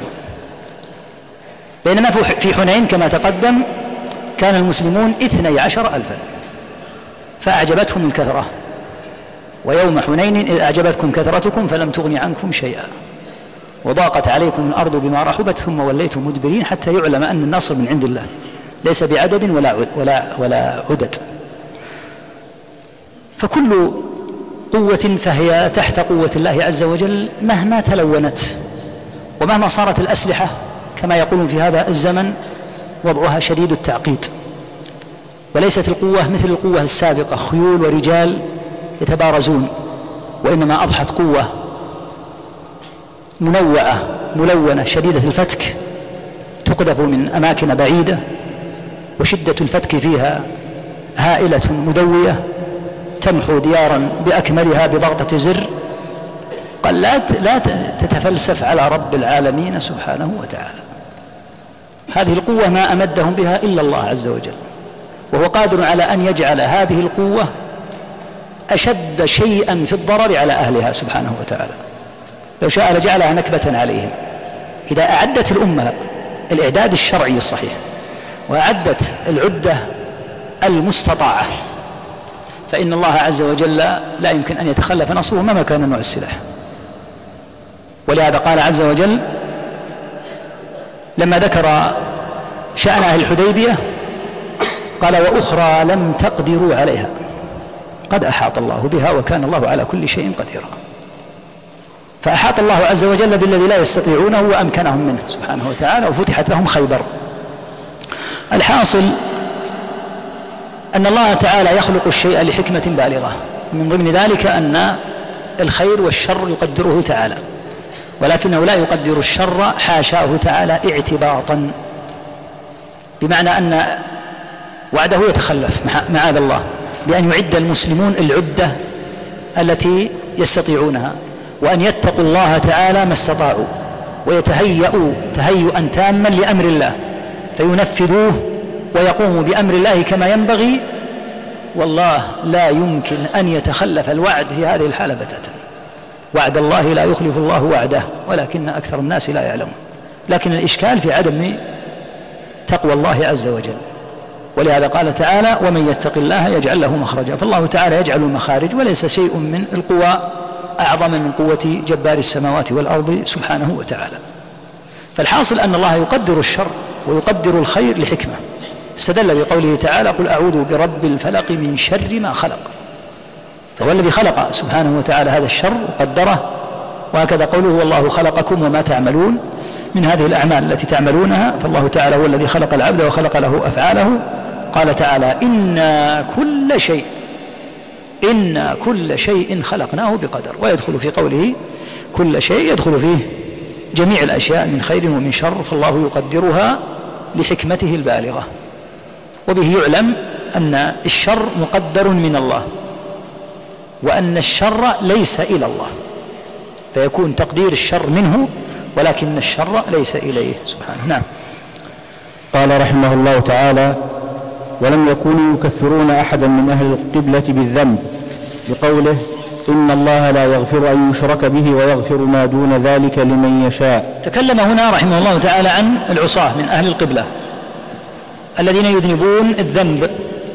بينما في حنين كما تقدم كان المسلمون اثني عشر ألفا فأعجبتهم الكثرة، ويوم حنين إذ أعجبتكم كثرتكم فلم تغن عنكم شيئا وضاقت عليكم الأرض بما رحبت ثم وليتم مدبرين حتى يعلم أن النصر من عند الله ليس بعدد ولا ولا ولا عدد. فكل قوة فهي تحت قوة الله عز وجل مهما تلونت ومهما صارت الأسلحة كما يقولون في هذا الزمن وضعها شديد التعقيد، وليست القوة مثل القوة السابقة خيول ورجال يتبارزون، وإنما أضحت قوة منوعة ملونة شديدة الفتك تقذف من أماكن بعيدة، وشدة الفتك فيها هائلة مدوية تمحو ديارا بأكملها بضغطة زر. قال لا لا تتفلسف على رب العالمين سبحانه وتعالى. هذه القوة ما أمدهم بها إلا الله عز وجل، وهو قادر على أن يجعل هذه القوة أشد شيئا في الضرر على أهلها سبحانه وتعالى. لو شاء لجعلها نكبة عليهم. إذا أعدت الأمة الإعداد الشرعي الصحيح وأعدت العدة المستطاعة فإن الله عز وجل لا يمكن أن يتخلف نصره مهما كان نوع السلاح. ولهذا قال عز وجل لما ذكر شأن أهل الحديبية قال وأخرى لم تقدروا عليها قد أحاط الله بها وكان الله على كل شيء قديرا. فأحاط الله عز وجل بالذي لا يستطيعونه وأمكنهم منه سبحانه وتعالى، وفتحت لهم خيبر. الحاصل أن الله تعالى يخلق الشيء لحكمة بالغة، من ضمن ذلك أن الخير والشر يقدره تعالى، ولكنه لا يقدر الشر حاشاه تعالى اعتباطا، بمعنى أن وعده يتخلف معاذ الله بأن يعد المسلمون العدة التي يستطيعونها، وأن يتقوا الله تعالى ما استطاعوا ويتهيئوا تهيئا تاما لأمر الله فينفذوه ويقوموا بأمر الله كما ينبغي. والله لا يمكن أن يتخلف الوعد في هذه الحالة بتاتا. وعد الله لا يخلف الله وعده ولكن أكثر الناس لا يعلمون. لكن الإشكال في عدم تقوى الله عز وجل، ولهذا قال تعالى ومن يتق الله يجعل له مخرجا. فالله تعالى يجعل المخارج، وليس شيء من القوى أعظم من قوة جبار السماوات والأرض سبحانه وتعالى. فالحاصل أن الله يقدر الشر ويقدر الخير لحكمة. استدل بقوله تعالى قل أعوذ برب الفلق من شر ما خلق، فهو الذي خلق سبحانه وتعالى هذا الشر وقدره. وهكذا قوله والله خلقكم وما تعملون من هذه الأعمال التي تعملونها، فالله تعالى هو الذي خلق العبد وخلق له أفعاله. قال تعالى إنا كل شيء إنا كل شيء خلقناه بقدر، ويدخل في قوله كل شيء يدخل فيه جميع الأشياء من خير ومن شر، فالله يقدرها لحكمته البالغة. وبه يعلم أن الشر مقدر من الله وأن الشر ليس إلى الله، فيكون تقدير الشر منه ولكن الشر ليس إليه سبحانه. نعم. قال رحمه الله تعالى ولم يكونوا يكفرون أحدا من أهل القبلة بالذنب بقوله إن الله لا يغفر أن يشرك به ويغفر ما دون ذلك لمن يشاء. تكلم هنا رحمه الله تعالى عن العصاة من أهل القبلة الذين يذنبون الذنب،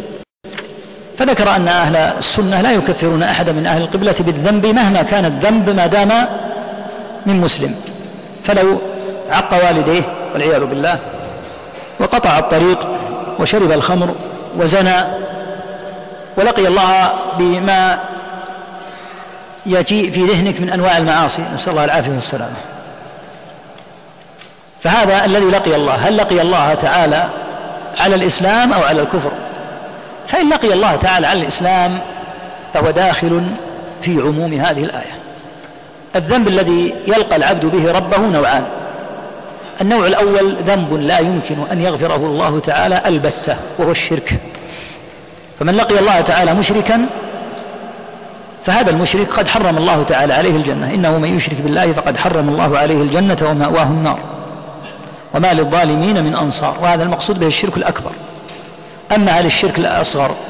فذكر أن أهل السنة لا يكفرون أحدا من أهل القبلة بالذنب مهما كان الذنب ما دام من مسلم. فلو عق والديه والعياذ بالله وقطع الطريق وشرب الخمر وزنى ولقي الله بما يجيء في ذهنك من أنواع المعاصي، نسأل الله العافية والسلامة، فهذا الذي لقي الله هل لقي الله تعالى على الإسلام أو على الكفر؟ فإن لقي الله تعالى على الإسلام فهو داخل في عموم هذه الآية. الذنب الذي يلقى العبد به ربه نوعان. النوع الأول ذنب لا يمكن أن يغفره الله تعالى البتة وهو الشرك، فمن لقي الله تعالى مشركا فهذا المشرك قد حرم الله تعالى عليه الجنة، إنه من يشرك بالله فقد حرم الله عليه الجنة ومأواه النار وما للظالمين من أنصار. وهذا المقصود به الشرك الأكبر. أما هل الشرك الأصغر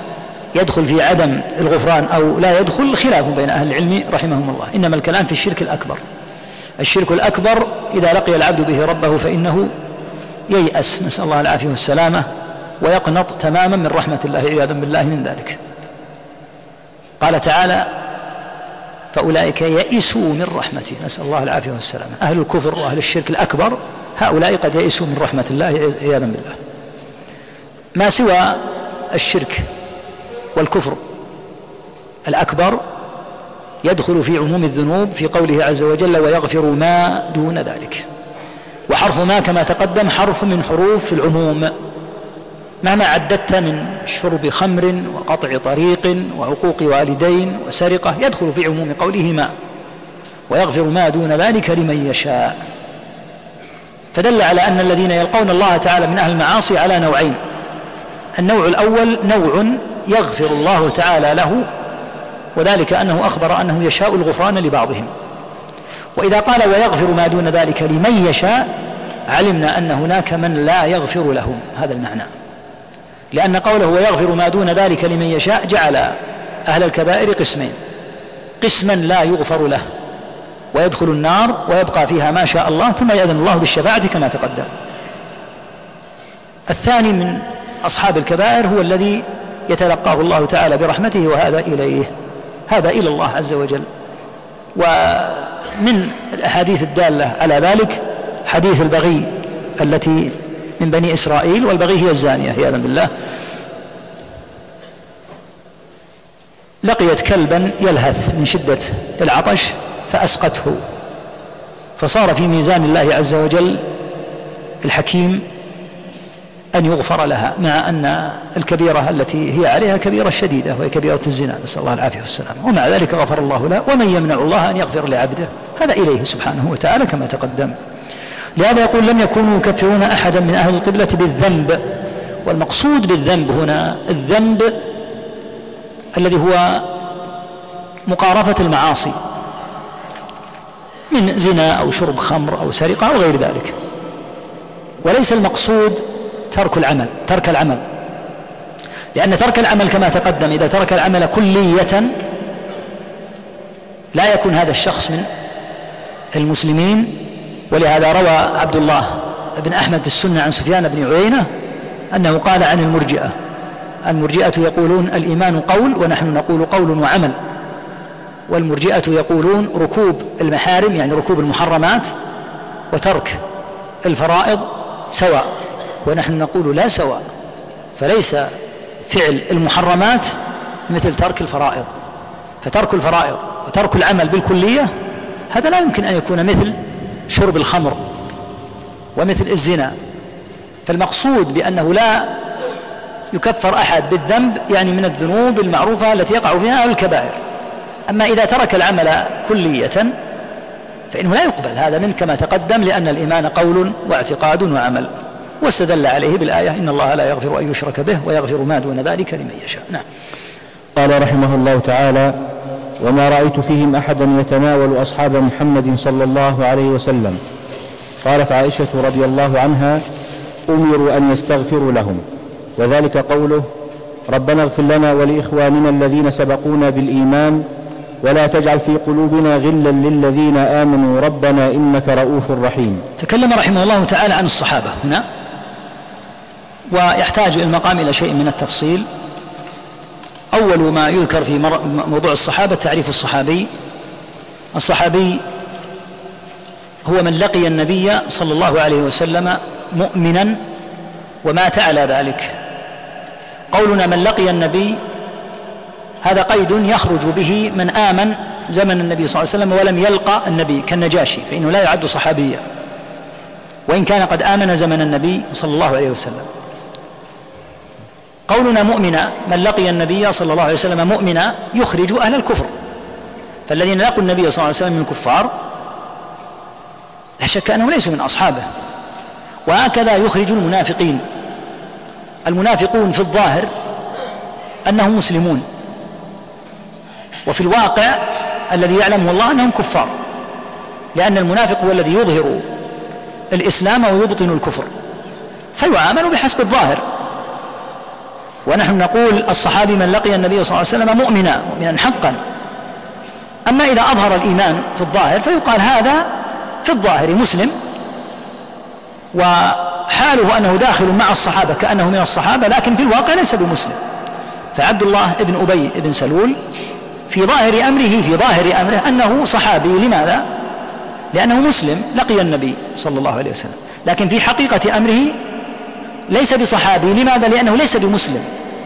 يدخل في عدم الغفران أو لا يدخل خلاف بين أهل العلم رحمهم الله، إنما الكلام في الشرك الأكبر. الشرك الأكبر إذا لقي العبد به ربه فإنه ييأس، نسأل الله العافية والسلامة، ويقنط تماما من رحمة الله عياذا بالله من ذلك. قال تعالى: فأولئك يئسوا من رحمته، نسأل الله العافية والسلامة. أهل الكفر وأهل الشرك الأكبر هؤلاء قد يئسوا من رحمة الله عياذا بالله. ما سوى الشرك والكفر الأكبر يدخل في عموم الذنوب في قوله عز وجل: ويغفر ما دون ذلك. وحرف ما كما تقدم حرف من حروف العموم، مهما عددت من شرب خمر وقطع طريق وعقوق والدين وسرقة يدخل في عموم قوله ما، ويغفر ما دون ذلك لمن يشاء. فدل على أن الذين يلقون الله تعالى من أهل المعاصي على نوعين: النوع الأول نوع يغفر الله تعالى له، وذلك أنه أخبر أنه يشاء الغفران لبعضهم. وإذا قال ويغفر ما دون ذلك لمن يشاء علمنا أن هناك من لا يغفر لهم، هذا المعنى، لأن قوله ويغفر ما دون ذلك لمن يشاء جعل أهل الكبائر قسمين: قسما لا يغفر له ويدخل النار ويبقى فيها ما شاء الله ثم يأذن الله بالشفاعة كما تقدم. الثاني من أصحاب الكبائر هو الذي يتلقاه الله تعالى برحمته، وهذا إليه، هذا إلى الله عز وجل. ومن الأحاديث الدالة على ذلك حديث البغي التي من بني إسرائيل، والبغي هي الزانية عياذا بالله، لقيت كلبا يلهث من شدة العطش فأسقته، فصار في ميزان الله عز وجل الحكيم أن يغفر لها، مع أن الكبيرة التي هي عليها كبيرة شديدة وهي كبيرة الزنا، نسأل الله العافية والسلام، ومع ذلك غفر الله له. ومن يمنع الله أن يغفر لعبده؟ هذا إليه سبحانه وتعالى كما تقدم. لهذا يقول: لم يكونوا يكفرون أحدا من أهل القبلة بالذنب. والمقصود بالذنب هنا الذنب الذي هو مقارفة المعاصي من زنا أو شرب خمر أو سرقة أو غير ذلك، وليس المقصود ترك العمل ترك العمل لأن ترك العمل كما تقدم إذا ترك العمل كلية لا يكون هذا الشخص من المسلمين. ولهذا روى عبد الله بن أحمد السنة عن سفيان بن عيينة أنه قال عن المرجئة: المرجئة يقولون الإيمان قول ونحن نقول قول وعمل، والمرجئة يقولون ركوب المحارم يعني ركوب المحرمات وترك الفرائض سواء، ونحن نقول لا سواء، فليس فعل المحرمات مثل ترك الفرائض، فترك الفرائض وترك العمل بالكلية هذا لا يمكن أن يكون مثل شرب الخمر ومثل الزنا. فالمقصود بأنه لا يكفر أحد بالذنب يعني من الذنوب المعروفة التي يقع فيها الكبائر. أما إذا ترك العمل كلية فإنه لا يقبل هذا منه كما تقدم، لأن الإيمان قول واعتقاد وعمل، واستدل عليه بالآية: إن الله لا يغفر أن يشرك به ويغفر ما دون ذلك لمن يشاء. نعم. قال رحمه الله تعالى: وما رأيت فيهم أحدا يتناول أصحاب محمد صلى الله عليه وسلم. قالت عائشة رضي الله عنها: أمروا أن يستغفروا لهم، وذلك قوله: ربنا اغفر لنا ولإخواننا الذين سبقونا بالإيمان ولا تجعل في قلوبنا غلا للذين آمنوا ربنا إنك رؤوف رحيم. تكلم رحمه الله تعالى عن الصحابة هنا، ويحتاج المقام إلى شيء من التفصيل. أول ما يذكر في موضوع الصحابة تعريف الصحابي. الصحابي هو من لقي النبي صلى الله عليه وسلم مؤمنا ومات على ذلك. قولنا من لقي النبي هذا قيد يخرج به من آمن زمن النبي صلى الله عليه وسلم ولم يلقى النبي كالنجاشي، فإنه لا يعد صحابيا وإن كان قد آمن زمن النبي صلى الله عليه وسلم. قولنا مؤمنا من لقي النبي صلى الله عليه وسلم مؤمنا يخرج أهل الكفر، فالذين لقوا النبي صلى الله عليه وسلم من الكفار لا شك أنهم ليسوا من أصحابه. وهكذا يخرج المنافقين. المنافقون في الظاهر أنهم مسلمون، وفي الواقع الذي يعلمه الله أنهم كفار، لأن المنافق هو الذي يظهر الإسلام ويبطن الكفر، فيعامل بحسب الظاهر. ونحن نقول الصحابي من لقي النبي صلى الله عليه وسلم مؤمنا مؤمنا حقا. أما إذا أظهر الإيمان في الظاهر فيقال هذا في الظاهر مسلم، وحاله أنه داخل مع الصحابة كأنه من الصحابة، لكن في الواقع ليس بمسلم. فعبد الله بن أبي بن سلول في ظاهر أمره في ظاهر أمره أنه صحابي. لماذا؟ لأنه مسلم لقي النبي صلى الله عليه وسلم، لكن في حقيقة أمره ليس بصحابي. لماذا؟ لأنه ليس بمسلم.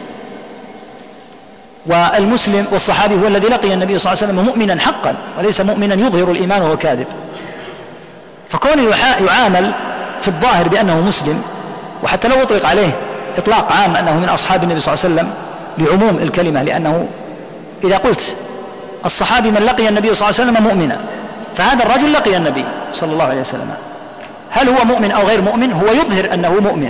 والمسلم والصحابي هو الذي لقي النبي صلى الله عليه وسلم مؤمنا حقا، وليس مؤمنا يظهر الإيمان وهو كاذب. فكونه يعامل في الظاهر بأنه مسلم، وحتى لو أطلق عليه إطلاق عام أنه من أصحاب النبي صلى الله عليه وسلم لعموم الكلمة، لأنه إذا قلت الصحابي من لقي النبي صلى الله عليه وسلم مؤمنا، فهذا الرجل لقي النبي صلى الله عليه وسلم، هل هو مؤمن أو غير مؤمن؟ هو يظهر أنه مؤمن،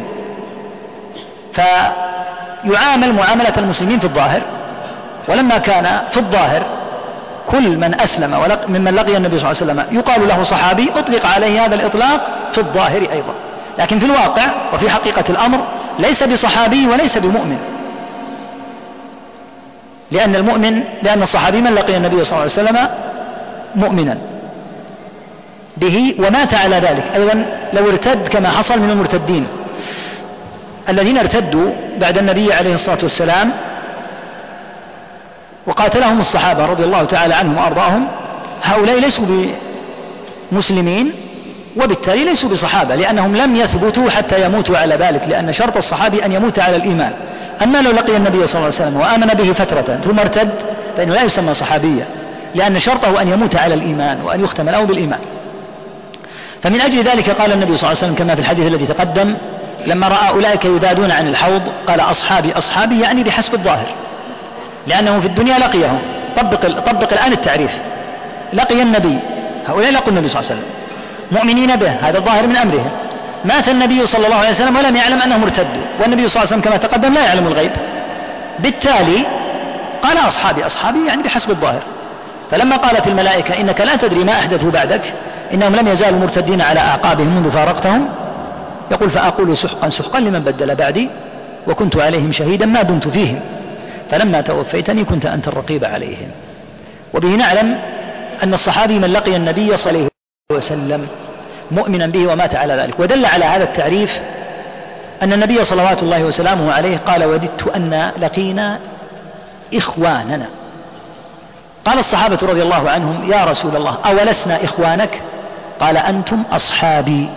فيعامل معاملة المسلمين في الظاهر. ولما كان في الظاهر كل من أسلم ممن لقي النبي صلى الله عليه وسلم يقال له صحابي، أطلق عليه هذا الإطلاق في الظاهر أيضا، لكن في الواقع وفي حقيقة الأمر ليس بصحابي وليس بمؤمن. لأن المؤمن لأن الصحابي من لقي النبي صلى الله عليه وسلم مؤمنا به ومات على ذلك. أيضا لو ارتد كما حصل من المرتدين الذين ارتدوا بعد النبي عليه الصلاة والسلام وقاتلهم الصحابة رضي الله تعالى عنهم وأرضاهم، هؤلاء ليسوا بمسلمين وبالتالي ليسوا بصحابة، لأنهم لم يثبتوا حتى يموتوا على ذلك، لأن شرط الصحابي أن يموت على الإيمان. أما لو لقي النبي صلى الله عليه وسلم وآمن به فترة ثم ارتد فإنه لا يسمى صحابيا، لأن شرطه أن يموت على الإيمان وأن يختم له بالإيمان. فمن أجل ذلك قال النبي صلى الله عليه وسلم كما في الحديث الذي تقدم لما رأى أولئك يذادون عن الحوض قال أصحابي أصحابي، يعني بحسب الظاهر، لأنه في الدنيا لقيهم. طبق, طبق الآن التعريف، لقي النبي، هؤلاء لقوا النبي صلى الله عليه وسلم مؤمنين به، هذا الظاهر من أمرهم. مات النبي صلى الله عليه وسلم ولم يعلم أنهم ارتدوا، والنبي صلى الله عليه وسلم كما تقدم لا يعلم الغيب، بالتالي قال أصحابي أصحابي يعني بحسب الظاهر. فلما قالت الملائكة إنك لا تدري ما أحدثوا بعدك، إنهم لم يزالوا مرتدين على أعقابهم منذ فارقتهم، يقول فأقول سحقا سحقا لمن بدل بعدي وكنت عليهم شهيدا ما دمت فيهم فلما توفيتني كنت أنت الرقيب عليهم. وبه نعلم أن الصحابي من لقي النبي صلى الله عليه وسلم مؤمنا به ومات على ذلك. ودل على هذا التعريف أن النبي صلوات الله وسلامه عليه قال وددت أن لقينا إخواننا. قال الصحابة رضي الله عنهم يا رسول الله أولسنا إخوانك؟ قال أنتم أصحابي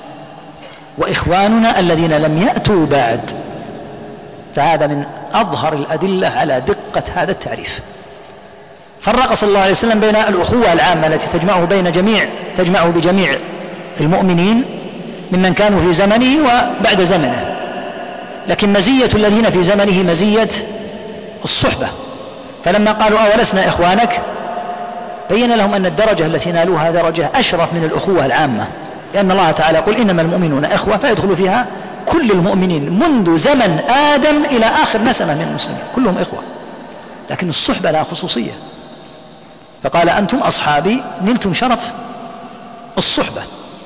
وإخواننا الذين لم يأتوا بعد. فهذا من أظهر الأدلة على دقة هذا التعريف. فرق صلى الله عليه وسلم بين الأخوة العامة التي تجمعه بين جميع تجمعه بجميع المؤمنين ممن كانوا في زمنه وبعد زمنه، لكن مزية الذين في زمنه مزية الصحبة. فلما قالوا أولسنا إخوانك بين لهم أن الدرجة التي نالوها درجة أشرف من الأخوة العامة، لأن الله تعالى يقول إنما المؤمنون إخوة، فيدخل فيها كل المؤمنين منذ زمن آدم إلى آخر نسمة من المسلمين كلهم إخوة، لكن الصحبة لها خصوصية. فقال أنتم أصحابي نلتم شرف الصحبة،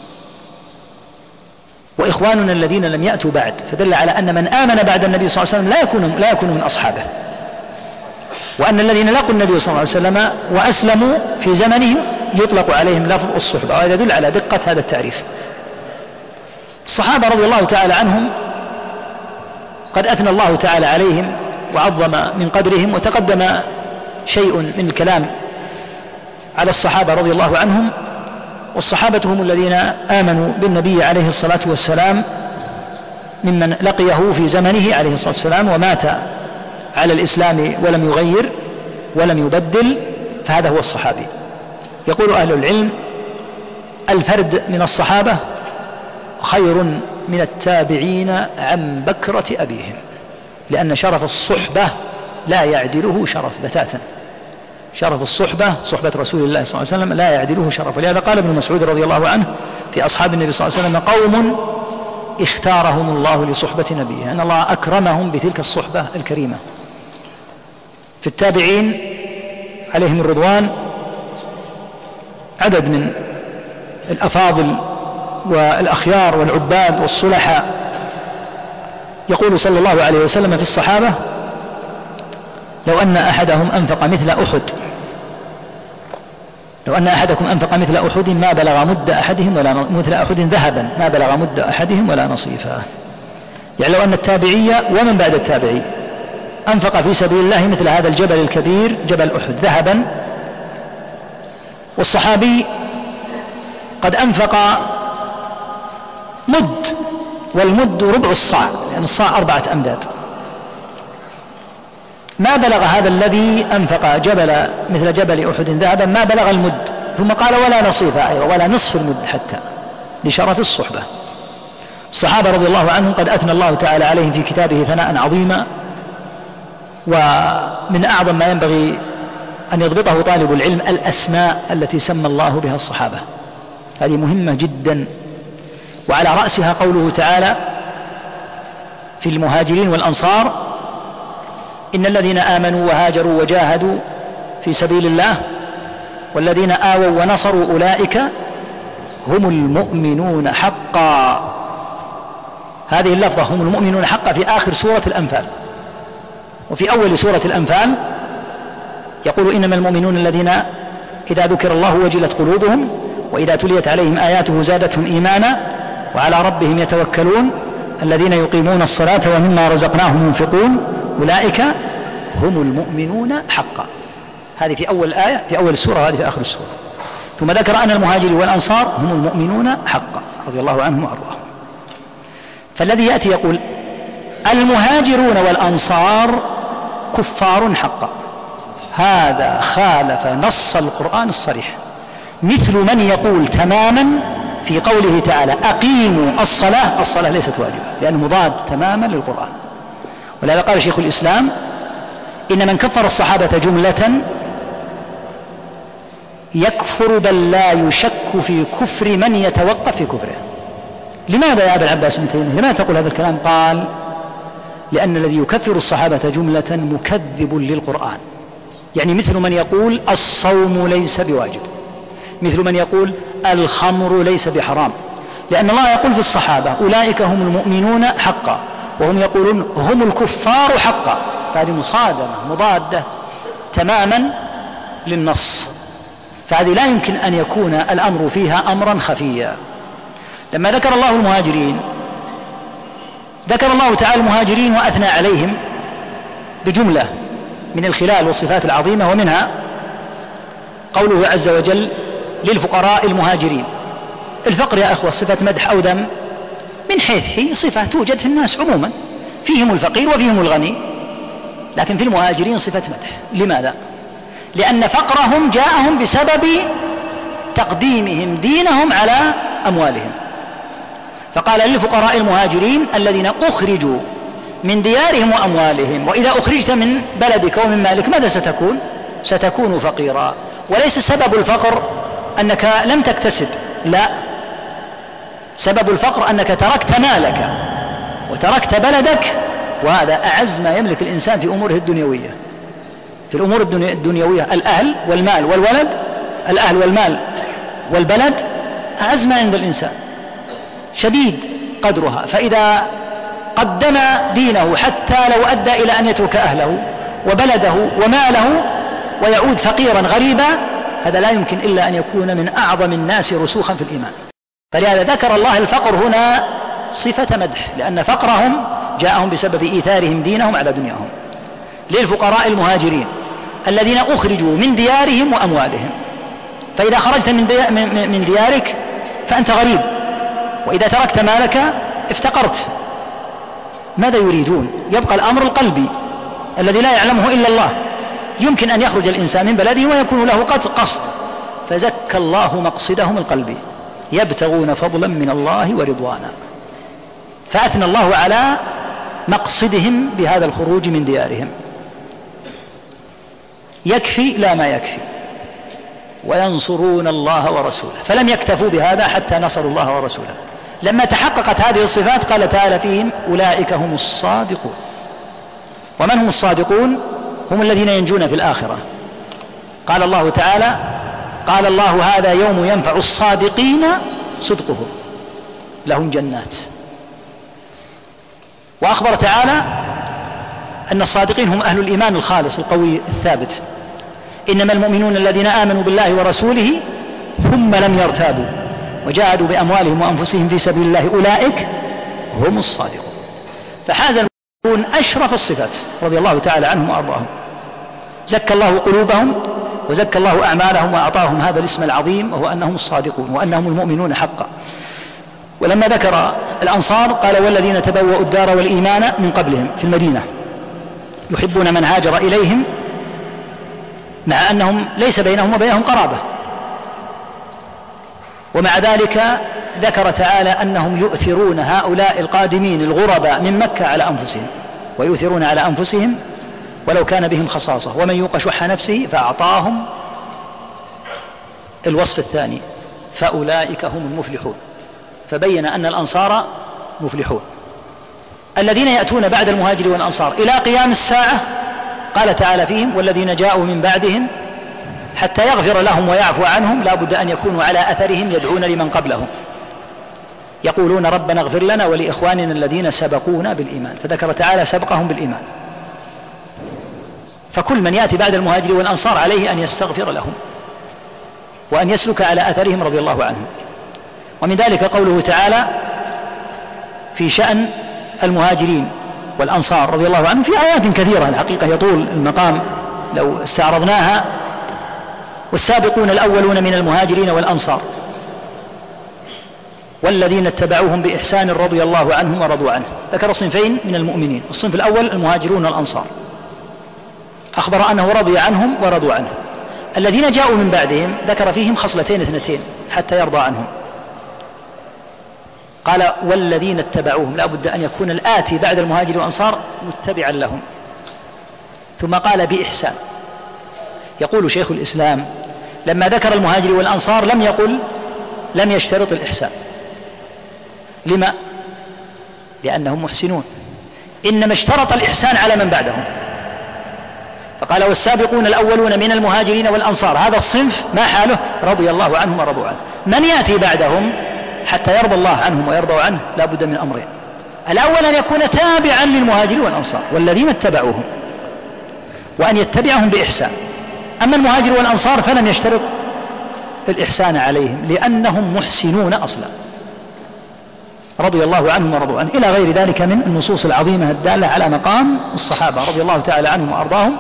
وإخواننا الذين لم يأتوا بعد، فدل على أن من آمن بعد النبي صلى الله عليه وسلم لا يكون, لا يكون من أصحابه، وأن الذين لقوا النبي صلى الله عليه وسلم وأسلموا في زمنه يطلق عليهم لفظ الصحبة. وهذا يدل على دقة هذا التعريف. الصحابة رضي الله تعالى عنهم قد أثنى الله تعالى عليهم وعظم من قدرهم، وتقدم شيء من الكلام على الصحابة رضي الله عنهم. والصحابة هم الذين آمنوا بالنبي عليه الصلاة والسلام ممن لقيه في زمنه عليه الصلاة والسلام ومات على الإسلام ولم يغير ولم يبدل، فهذا هو الصحابي. يقول أهل العلم الفرد من الصحابة خير من التابعين عن بكرة أبيهم، لأن شرف الصحبة لا يعدله شرف بتاتا. شرف الصحبة صحبة رسول الله صلى الله عليه وسلم لا يعدله شرف. ولهذا قال ابن مسعود رضي الله عنه في أصحاب النبي صلى الله عليه وسلم قوم اختارهم الله لصحبة نبيه، أن الله أكرمهم بتلك الصحبة الكريمة. في التابعين عليهم الرضوان عدد من الأفاضل والأخيار والعباد والصلحاء يقول صلى الله عليه وسلم في الصحابة: لو أن أحدهم أنفق مثل أحد لو أن أحدكم أنفق مثل أحد ما بلغ مد أحدهم ولا مثل أحد ذهبا ما بلغ مد أحدهم ولا نصيفا. يعني لو أن التابعي ومن بعد التابعي أنفق في سبيل الله مثل هذا الجبل الكبير جبل أحد ذهبا، والصحابي قد أنفق مد، والمد ربع الصاع، يعني الصاع أربعة أمداد، ما بلغ هذا الذي أنفق جبل مثل جبل أحد ذهبا ما بلغ المد، ثم قال ولا نصيف أيضا ولا نصف المد حتى، لشرف الصحبة. الصحابة رضي الله عنهم قد أثنى الله تعالى عليهم في كتابه ثناء عظيما، ومن أعظم ما ينبغي أن يضبطه طالب العلم الأسماء التي سمى الله بها الصحابة، هذه مهمة جدا. وعلى رأسها قوله تعالى في المهاجرين والأنصار: إن الذين آمنوا وهاجروا وجاهدوا في سبيل الله والذين آووا ونصروا أولئك هم المؤمنون حقا. هذه اللفظة هم المؤمنون حقا في آخر سورة الأنفال، وفي أول سورة الأنفال يقول: إنما المؤمنون الذين إذا ذكر الله وجلت قلوبهم وإذا تليت عليهم آياته زادتهم إيمانا وعلى ربهم يتوكلون الذين يقيمون الصلاة ومما رزقناهم ينفقون أولئك هم المؤمنون حقا. هذه في أول آية في أول السورة، هذه في آخر السورة. ثم ذكر أن المهاجرين والأنصار هم المؤمنون حقا رضي الله عنهم وأرضاهم. فالذي يأتي يقول المهاجرون والأنصار كفار حقا، هذا خالف نص القرآن الصريح، مثل من يقول تماما في قوله تعالى: أقيموا الصلاة. الصلاة ليست واجبة لأنه مضاد تماما للقرآن. ولهذا قال شيخ الإسلام: إن من كفر الصحابة جملة يكفر بل لا يشك في كفر من يتوقف في كفره. لماذا يا أبا العباس ابن تيمية لماذا تقول هذا الكلام؟ قال: لأن الذي يكفر الصحابة جملة مكذب للقرآن، يعني مثل من يقول الصوم ليس بواجب، مثل من يقول الخمر ليس بحرام، لأن الله يقول في الصحابة: أولئك هم المؤمنون حقا، وهم يقولون هم الكفار حقا. فهذه مصادمة مضادة تماما للنص، فهذه لا يمكن أن يكون الأمر فيها أمرا خفيا. لما ذكر الله المهاجرين ذكر الله تعالى المهاجرين وأثنى عليهم بجملة من الخلال والصفات العظيمة، ومنها قوله عز وجل: للفقراء المهاجرين. الفقر يا أخوة صفة مدح أو ذم؟ من حيث هي صفة توجد في الناس عموما، فيهم الفقير وفيهم الغني، لكن في المهاجرين صفة مدح. لماذا؟ لأن فقرهم جاءهم بسبب تقديمهم دينهم على أموالهم، فقال: للفقراء المهاجرين الذين أخرجوا من ديارهم وأموالهم. وإذا أخرجت من بلدك ومن مالك ماذا ستكون؟ ستكون فقيرا. وليس سبب الفقر أنك لم تكتسب، لا، سبب الفقر أنك تركت مالك وتركت بلدك، وهذا أعز ما يملك الإنسان في أموره الدنيوية. في الأمور الدنيوية الأهل والمال والولد، الأهل والمال والبلد أعز ما عند الإنسان، شديد قدرها. فإذا قدم دينه حتى لو أدى إلى أن يترك أهله وبلده وماله ويعود فقيرا غريبا، هذا لا يمكن إلا أن يكون من أعظم الناس رسوخا في الإيمان. فلهذا ذكر الله الفقر هنا صفة مدح، لأن فقرهم جاءهم بسبب إيثارهم دينهم على دنياهم. للفقراء المهاجرين الذين أخرجوا من ديارهم وأموالهم. فإذا خرجت من ديارك فأنت غريب، وإذا تركت مالك افتقرت. ماذا يريدون؟ يبقى الأمر القلبي الذي لا يعلمه إلا الله. يمكن أن يخرج الإنسان من بلده ويكون له قصد، فزكى الله مقصدهم القلبي، يبتغون فضلا من الله ورضوانا. فأثنى الله على مقصدهم بهذا الخروج من ديارهم. يكفي؟ لا، ما يكفي. وينصرون الله ورسوله، فلم يكتفوا بهذا حتى نصروا الله ورسوله. لما تحققت هذه الصفات قال تعالى فيهم: أولئك هم الصادقون. ومن هم الصادقون؟ هم الذين ينجون في الآخرة. قال الله تعالى: قال الله: هذا يوم ينفع الصادقين صدقهم، لهم جنات وأخبر تعالى أن الصادقين هم أهل الإيمان الخالص القوي الثابت. إنما المؤمنون الذين آمنوا بالله ورسوله ثم لم يرتابوا وجاهدوا بأموالهم وأنفسهم في سبيل الله أولئك هم الصادقون. فحاز المؤمنون أشرف الصفات رضي الله تعالى عنهم وأرضاهم. زكى الله قلوبهم وزكى الله أعمالهم وأعطاهم هذا الاسم العظيم، وهو أنهم الصادقون وأنهم المؤمنون حقا. ولما ذكر الأنصار قال والذين تبوأوا الدار والإيمان من قبلهم في المدينة يحبون من هاجر إليهم مع أنهم ليس بينهم وبينهم قرابة. ومع ذلك ذكر تعالى أنهم يؤثرون هؤلاء القادمين الغرباء من مكة على أنفسهم، ويؤثرون على أنفسهم ولو كان بهم خصاصة، ومن يوق شح نفسه فأعطاهم الوصف الثاني فأولئك هم المفلحون. فبين أن الأنصار مفلحون. الذين يأتون بعد المهاجر والأنصار إلى قيام الساعة قال تعالى فيهم والذين جاءوا من بعدهم حتى يغفر لهم ويعفو عنهم لا بد أن يكونوا على أثرهم يدعون لمن قبلهم يقولون ربنا اغفر لنا ولإخواننا الذين سبقونا بالإيمان. فذكر تعالى سبقهم بالإيمان. فكل من يأتي بعد المهاجر والأنصار عليه أن يستغفر لهم وأن يسلك على أثرهم رضي الله عنهم. ومن ذلك قوله تعالى في شأن المهاجرين والأنصار رضي الله عنهم في آيات كثيرة، الحقيقة يطول المقام لو استعرضناها. والسابقون الأولون من المهاجرين والأنصار والذين اتبعوهم بإحسان رضي الله عنهم ورضوا عنه. ذكر صنفين من المؤمنين، الصنف الأول المهاجرون والأنصار، أخبر أنه رضي عنهم ورضوا عنه. الذين جاءوا من بعدهم ذكر فيهم خصلتين اثنتين حتى يرضى عنهم. قال والذين اتبعوهم لا بد أن يكون الآتي بعد المهاجر والأنصار متبعا لهم. ثم قال بإحسان. يقول شيخ الإسلام لما ذكر المهاجر والأنصار لم يقل لم يشترط الإحسان. لما؟ لأنهم محسنون، إنما اشترط الإحسان على من بعدهم. فقال والسابقون الأولون من المهاجرين والأنصار، هذا الصنف ما حاله؟ رضي الله عنهم ورضوا عنه. من يأتي بعدهم حتى يرضى الله عنهم ويرضوا عنه لا بد من أمرين: الأول أن يكون تابعا للمهاجرين والأنصار والذين اتبعوهم، وأن يتبعهم بإحسان. أما المهاجر والأنصار فلم يشترط الإحسان عليهم لأنهم محسنون أصلا رضي الله عنهم ورضوا عنه، إلى غير ذلك من النصوص العظيمة الدالة على مقام الصحابة رضي الله تعالى عنهم وأرضاهم.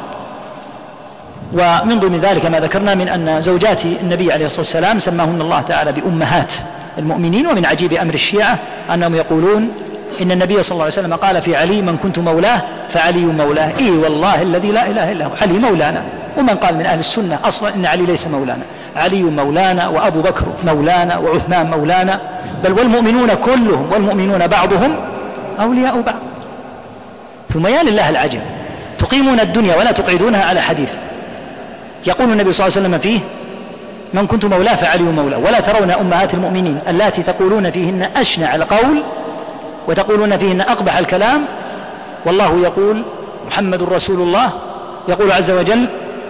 ومن ضمن ذلك ما ذكرنا من أن زوجات النبي عليه الصلاة والسلام سماهن الله تعالى بأمهات المؤمنين. ومن عجيب أمر الشيعة أنهم يقولون إن النبي صلى الله عليه وسلم قال في علي من كنت مولاه فعلي مولاه. إيه والله الذي لا إله إلا هو، علي مولانا. ومن قال من أهل السنة أصلا إن علي ليس مولانا، علي مولانا وأبو بكر مولانا وعثمان مولانا، بل والمؤمنون كلهم والمؤمنون بعضهم أولياء بعض. ثم يا لله العجب، تقيمون الدنيا ولا تقعدونها على حديث. يقول النبي صلى الله عليه وسلم فيه من كنت مولاه فعلي مولاه، ولا ترون أمهات المؤمنين اللاتي تقولون فيهن أشنع القول وتقولون فيهن أقبح الكلام، والله يقول محمد رسول الله. يقول عز وجل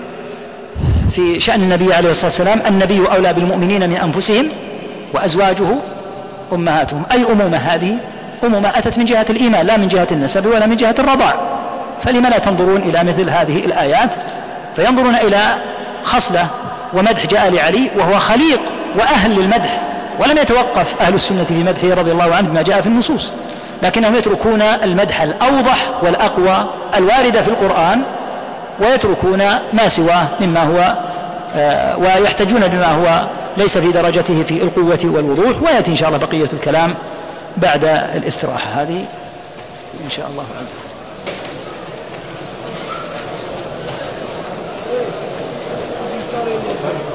في شأن النبي عليه الصلاة والسلام النبي أولى بالمؤمنين من أنفسهم وأزواجه أمهاتهم. أي أمومة هذه؟ أمومة أتت من جهة الإيمان لا من جهة النسب ولا من جهة الرضاع. فلما لا تنظرون إلى مثل هذه الآيات فينظرون إلى خصلة ومدح جاء لعلي وهو خليق وأهل للمدح، ولم يتوقف أهل السنة في مدحه رضي الله عنه بما جاء في النصوص، لكنهم يتركون المدح الأوضح والأقوى الواردة في القرآن ويتركون ما سواه مما هو آه ويحتجون بما هو ليس في درجته في القوة والوضوح. ويأتي إن شاء الله بقية الكلام بعد الاستراحة هذه إن شاء الله عز وجل.